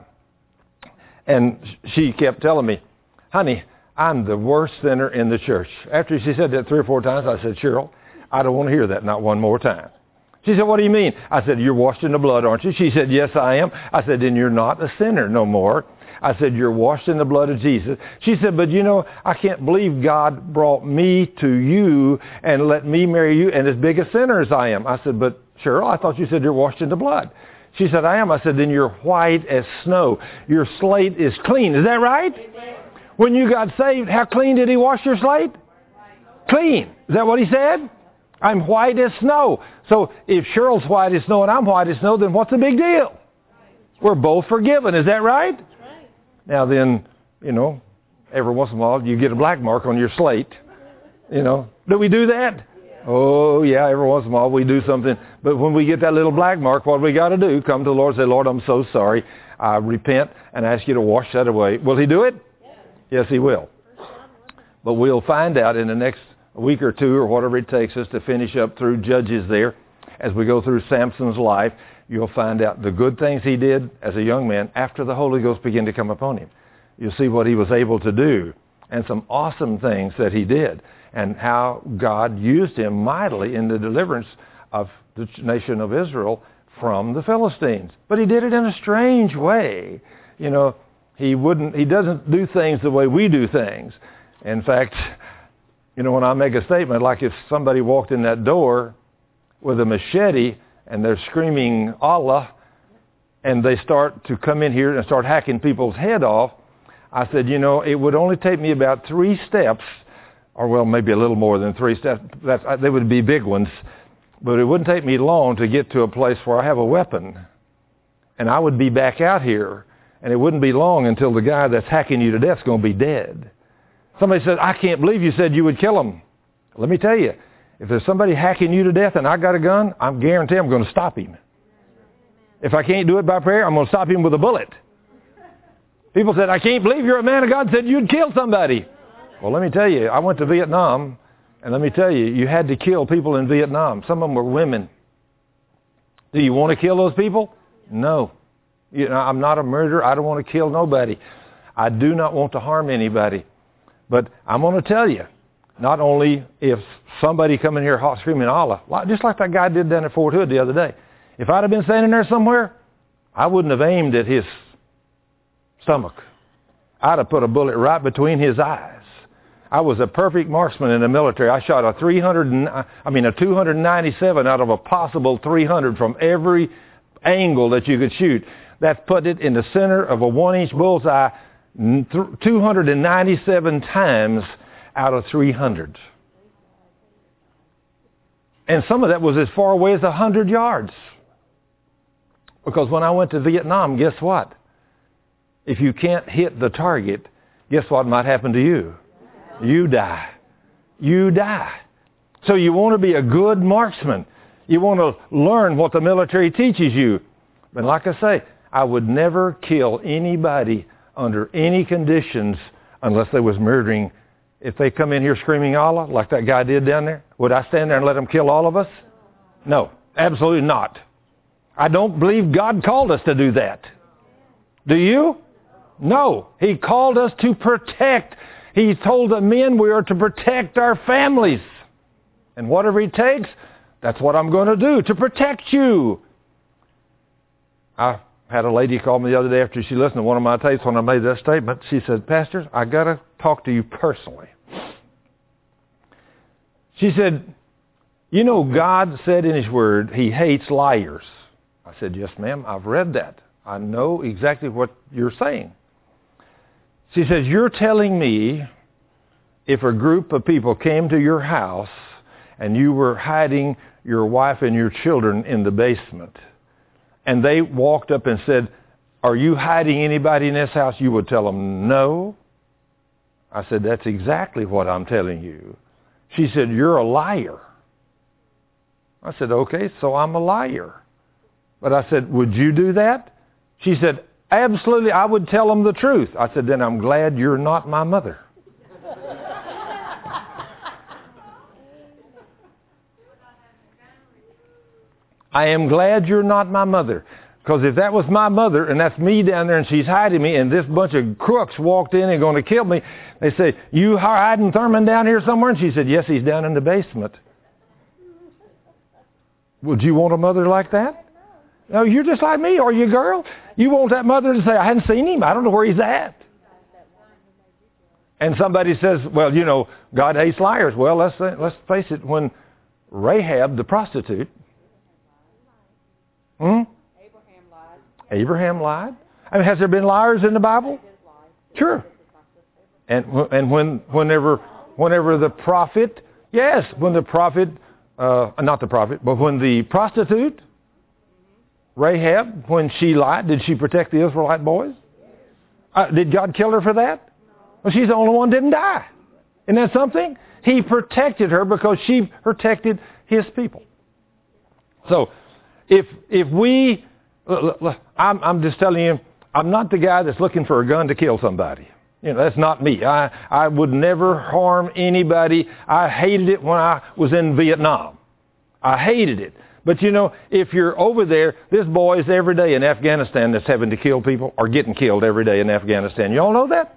and she kept telling me, honey, I'm the worst sinner in the church. After she said that three or four times, I said, Cheryl, I don't want to hear that, not one more time. She said, what do you mean? I said, you're washed in the blood, aren't you? She said, yes, I am. I said, then you're not a sinner no more. I said, you're washed in the blood of Jesus. She said, but you know, I can't believe God brought me to you and let me marry you and as big a sinner as I am. I said, but Cheryl, I thought you said you're washed in the blood. She said, I am. I said, then you're white as snow. Your slate is clean. Is that right? Amen. When you got saved, how clean did he wash your slate? Clean. Is that what he said? I'm white as snow. So if Cheryl's white as snow and I'm white as snow, then what's the big deal? We're both forgiven. Is that right? Now then, you know, every once in a while you get a black mark on your slate. You know, do we do that? Oh, yeah, every once in a while we do something. But when we get that little black mark, what we got to do, come to the Lord and say, Lord, I'm so sorry. I repent and ask you to wash that away. Will he do it? Yes, he will. But we'll find out in the next week or two or whatever it takes us to finish up through Judges there. As we go through Samson's life, you'll find out the good things he did as a young man after the Holy Ghost began to come upon him. You'll see what he was able to do and some awesome things that he did and how God used him mightily in the deliverance of the nation of Israel from the Philistines. But he did it in a strange way. You know, he wouldn't, he doesn't do things the way we do things. In fact, you know, when I make a statement, like if somebody walked in that door with a machete and they're screaming Allah, and they start to come in here and start hacking people's head off, I said, you know, it would only take me about three steps, or well, maybe a little more than three steps. That's, they would be big ones, but it wouldn't take me long to get to a place where I have a weapon, and I would be back out here, and it wouldn't be long until the guy that's hacking you to death is going to be dead. Somebody said, I can't believe you said you would kill him. Let me tell you, if there's somebody hacking you to death and I got a gun, I'm guaranteed I'm going to stop him. If I can't do it by prayer, I'm going to stop him with a bullet. People said, I can't believe you're a man of God, said you'd kill somebody. Well, let me tell you, I went to Vietnam, and let me tell you, you had to kill people in Vietnam. Some of them were women. Do you want to kill those people? No. You know, I'm not a murderer. I don't want to kill nobody. I do not want to harm anybody. But I'm going to tell you, not only if somebody come in here hot screaming Allah, just like that guy did down at Fort Hood the other day. If I'd have been standing there somewhere, I wouldn't have aimed at his stomach. I'd have put a bullet right between his eyes. I was a perfect marksman in the military. I shot a three hundred, I mean a two ninety-seven out of a possible three hundred from every angle that you could shoot. That put it in the center of a one-inch bullseye two hundred ninety-seven times out of three hundred. And some of that was as far away as one hundred yards. Because when I went to Vietnam, guess what? If you can't hit the target, guess what might happen to you? You die. You die. So you want to be a good marksman. You want to learn what the military teaches you. But like I say, I would never kill anybody under any conditions unless they was murdering. If they come in here screaming Allah, like that guy did down there, would I stand there and let them kill all of us? No, absolutely not. I don't believe God called us to do that. Do you? No. He called us to protect. He told the men we are to protect our families. And whatever it takes, that's what I'm going to do, to protect you. I had a lady call me the other day after she listened to one of my tapes when I made that statement. She said, Pastor, I got to talk to you personally. She said, you know, God said in His Word, He hates liars. I said, yes, ma'am, I've read that. I know exactly what you're saying. She says, you're telling me if a group of people came to your house and you were hiding your wife and your children in the basement, and they walked up and said, are you hiding anybody in this house? You would tell them, no. I said, that's exactly what I'm telling you. She said, you're a liar. I said, okay, so I'm a liar. But I said, would you do that? She said, absolutely, I would tell them the truth. I said, then I'm glad you're not my mother. I am glad you're not my mother. Because if that was my mother, and that's me down there, and she's hiding me, and this bunch of crooks walked in and going to kill me, they say, you hiding Thurman down here somewhere? And she said, yes, he's down in the basement. Would you want a mother like that? No, you're just like me, are you, girl? You want that mother to say, I hadn't seen him. I don't know where he's at. And somebody says, well, you know, God hates liars. Well, let's let's face it. When Rahab, the prostitute, hmm? Abraham lied. Abraham lied. I mean, has there been liars in the Bible? Sure. And and when whenever whenever the prophet, yes, when the prophet, uh, not the prophet, but when the prostitute, Rahab, when she lied, did she protect the Israelite boys? Uh, did God kill her for that? Well, she's the only one that didn't die. Isn't that something? He protected her because she protected His people. So, if if we, I'm, I'm just telling you, I'm not the guy that's looking for a gun to kill somebody. You know, that's not me. I, I would never harm anybody. I hated it when I was in Vietnam. I hated it. But you know, if you're over there, there's boys every day in Afghanistan that's having to kill people or getting killed every day in Afghanistan. You all know that?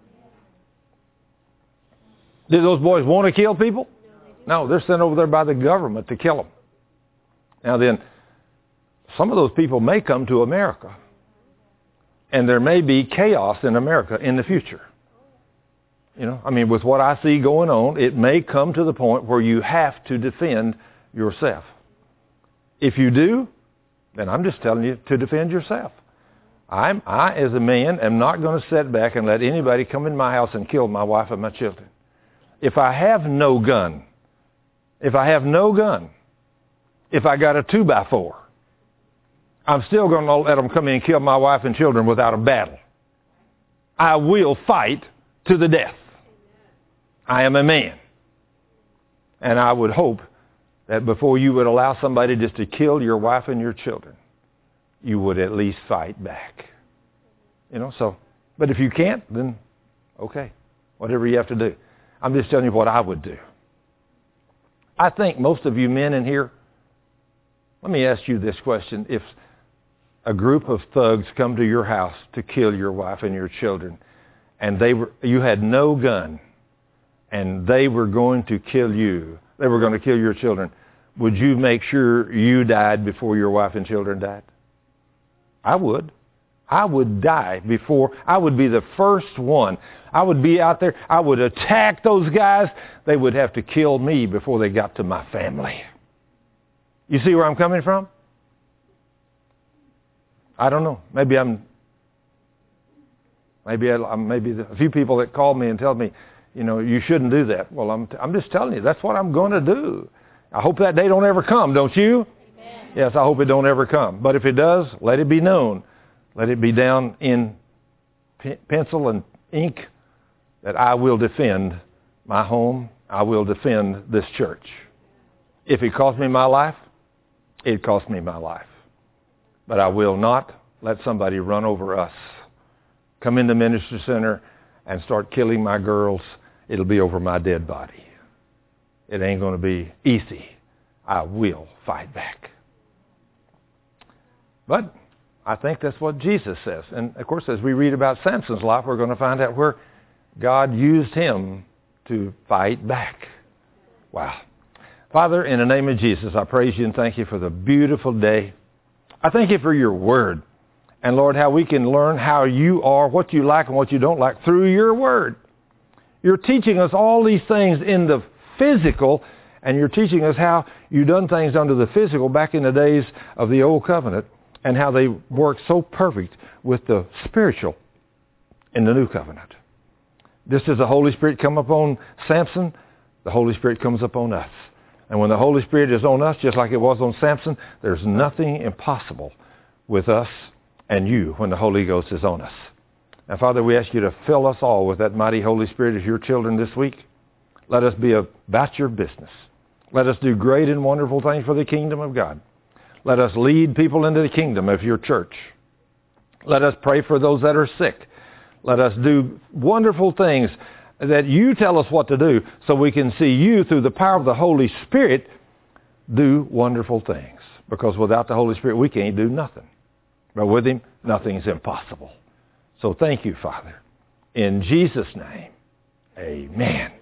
Do those boys want to kill people? No, they're sent over there by the government to kill them. Now then, some of those people may come to America. And there may be chaos in America in the future. You know, I mean, with what I see going on, it may come to the point where you have to defend yourself. If you do, then I'm just telling you to defend yourself. I'm, I, as a man, am not going to sit back and let anybody come in my house and kill my wife and my children. If I have no gun, if I have no gun, if I got a two by four, I'm still going to let them come in and kill my wife and children without a battle. I will fight to the death. I am a man. And I would hope that before you would allow somebody just to kill your wife and your children, you would at least fight back. You know, so, but if you can't, then okay, whatever you have to do. I'm just telling you what I would do. I think most of you men in here, let me ask you this question. If a group of thugs come to your house to kill your wife and your children, and they were, you had no gun, and they were going to kill you, they were going to kill your children, would you make sure you died before your wife and children died? I would. I would die before. I would be the first one. I would be out there. I would attack those guys. They would have to kill me before they got to my family. You see where I'm coming from? I don't know. Maybe I'm, maybe I, maybe a few people that call me and tell me, you know, you shouldn't do that. Well, I'm, I'm just telling you, that's what I'm going to do. I hope that day don't ever come, don't you? Amen. Yes, I hope it don't ever come. But if it does, let it be known. Let it be down in p- pencil and ink that I will defend my home. I will defend this church. If it costs me my life, it costs me my life. But I will not let somebody run over us, come into Ministry Center and start killing my girls. It'll be over my dead body. It ain't going to be easy. I will fight back. But I think that's what Jesus says. And of course, as we read about Samson's life, we're going to find out where God used him to fight back. Wow. Father, in the name of Jesus, I praise you and thank you for the beautiful day. I thank you for your word. And Lord, how we can learn how you are, what you like and what you don't like through your word. You're teaching us all these things in the physical, and you're teaching us how you done things under the physical back in the days of the old covenant, and how they work so perfect with the spiritual in the new covenant. Just as the Holy Spirit come upon Samson, the Holy Spirit comes upon us. And when the Holy Spirit is on us, just like it was on Samson, there's nothing impossible with us and you when the Holy Ghost is on us. And Father, we ask you to fill us all with that mighty Holy Spirit as your children this week. Let us be about your business. Let us do great and wonderful things for the kingdom of God. Let us lead people into the kingdom of your church. Let us pray for those that are sick. Let us do wonderful things that you tell us what to do so we can see you through the power of the Holy Spirit do wonderful things. Because without the Holy Spirit, we can't do nothing. But with him, nothing's impossible. So thank you, Father. In Jesus' name, amen.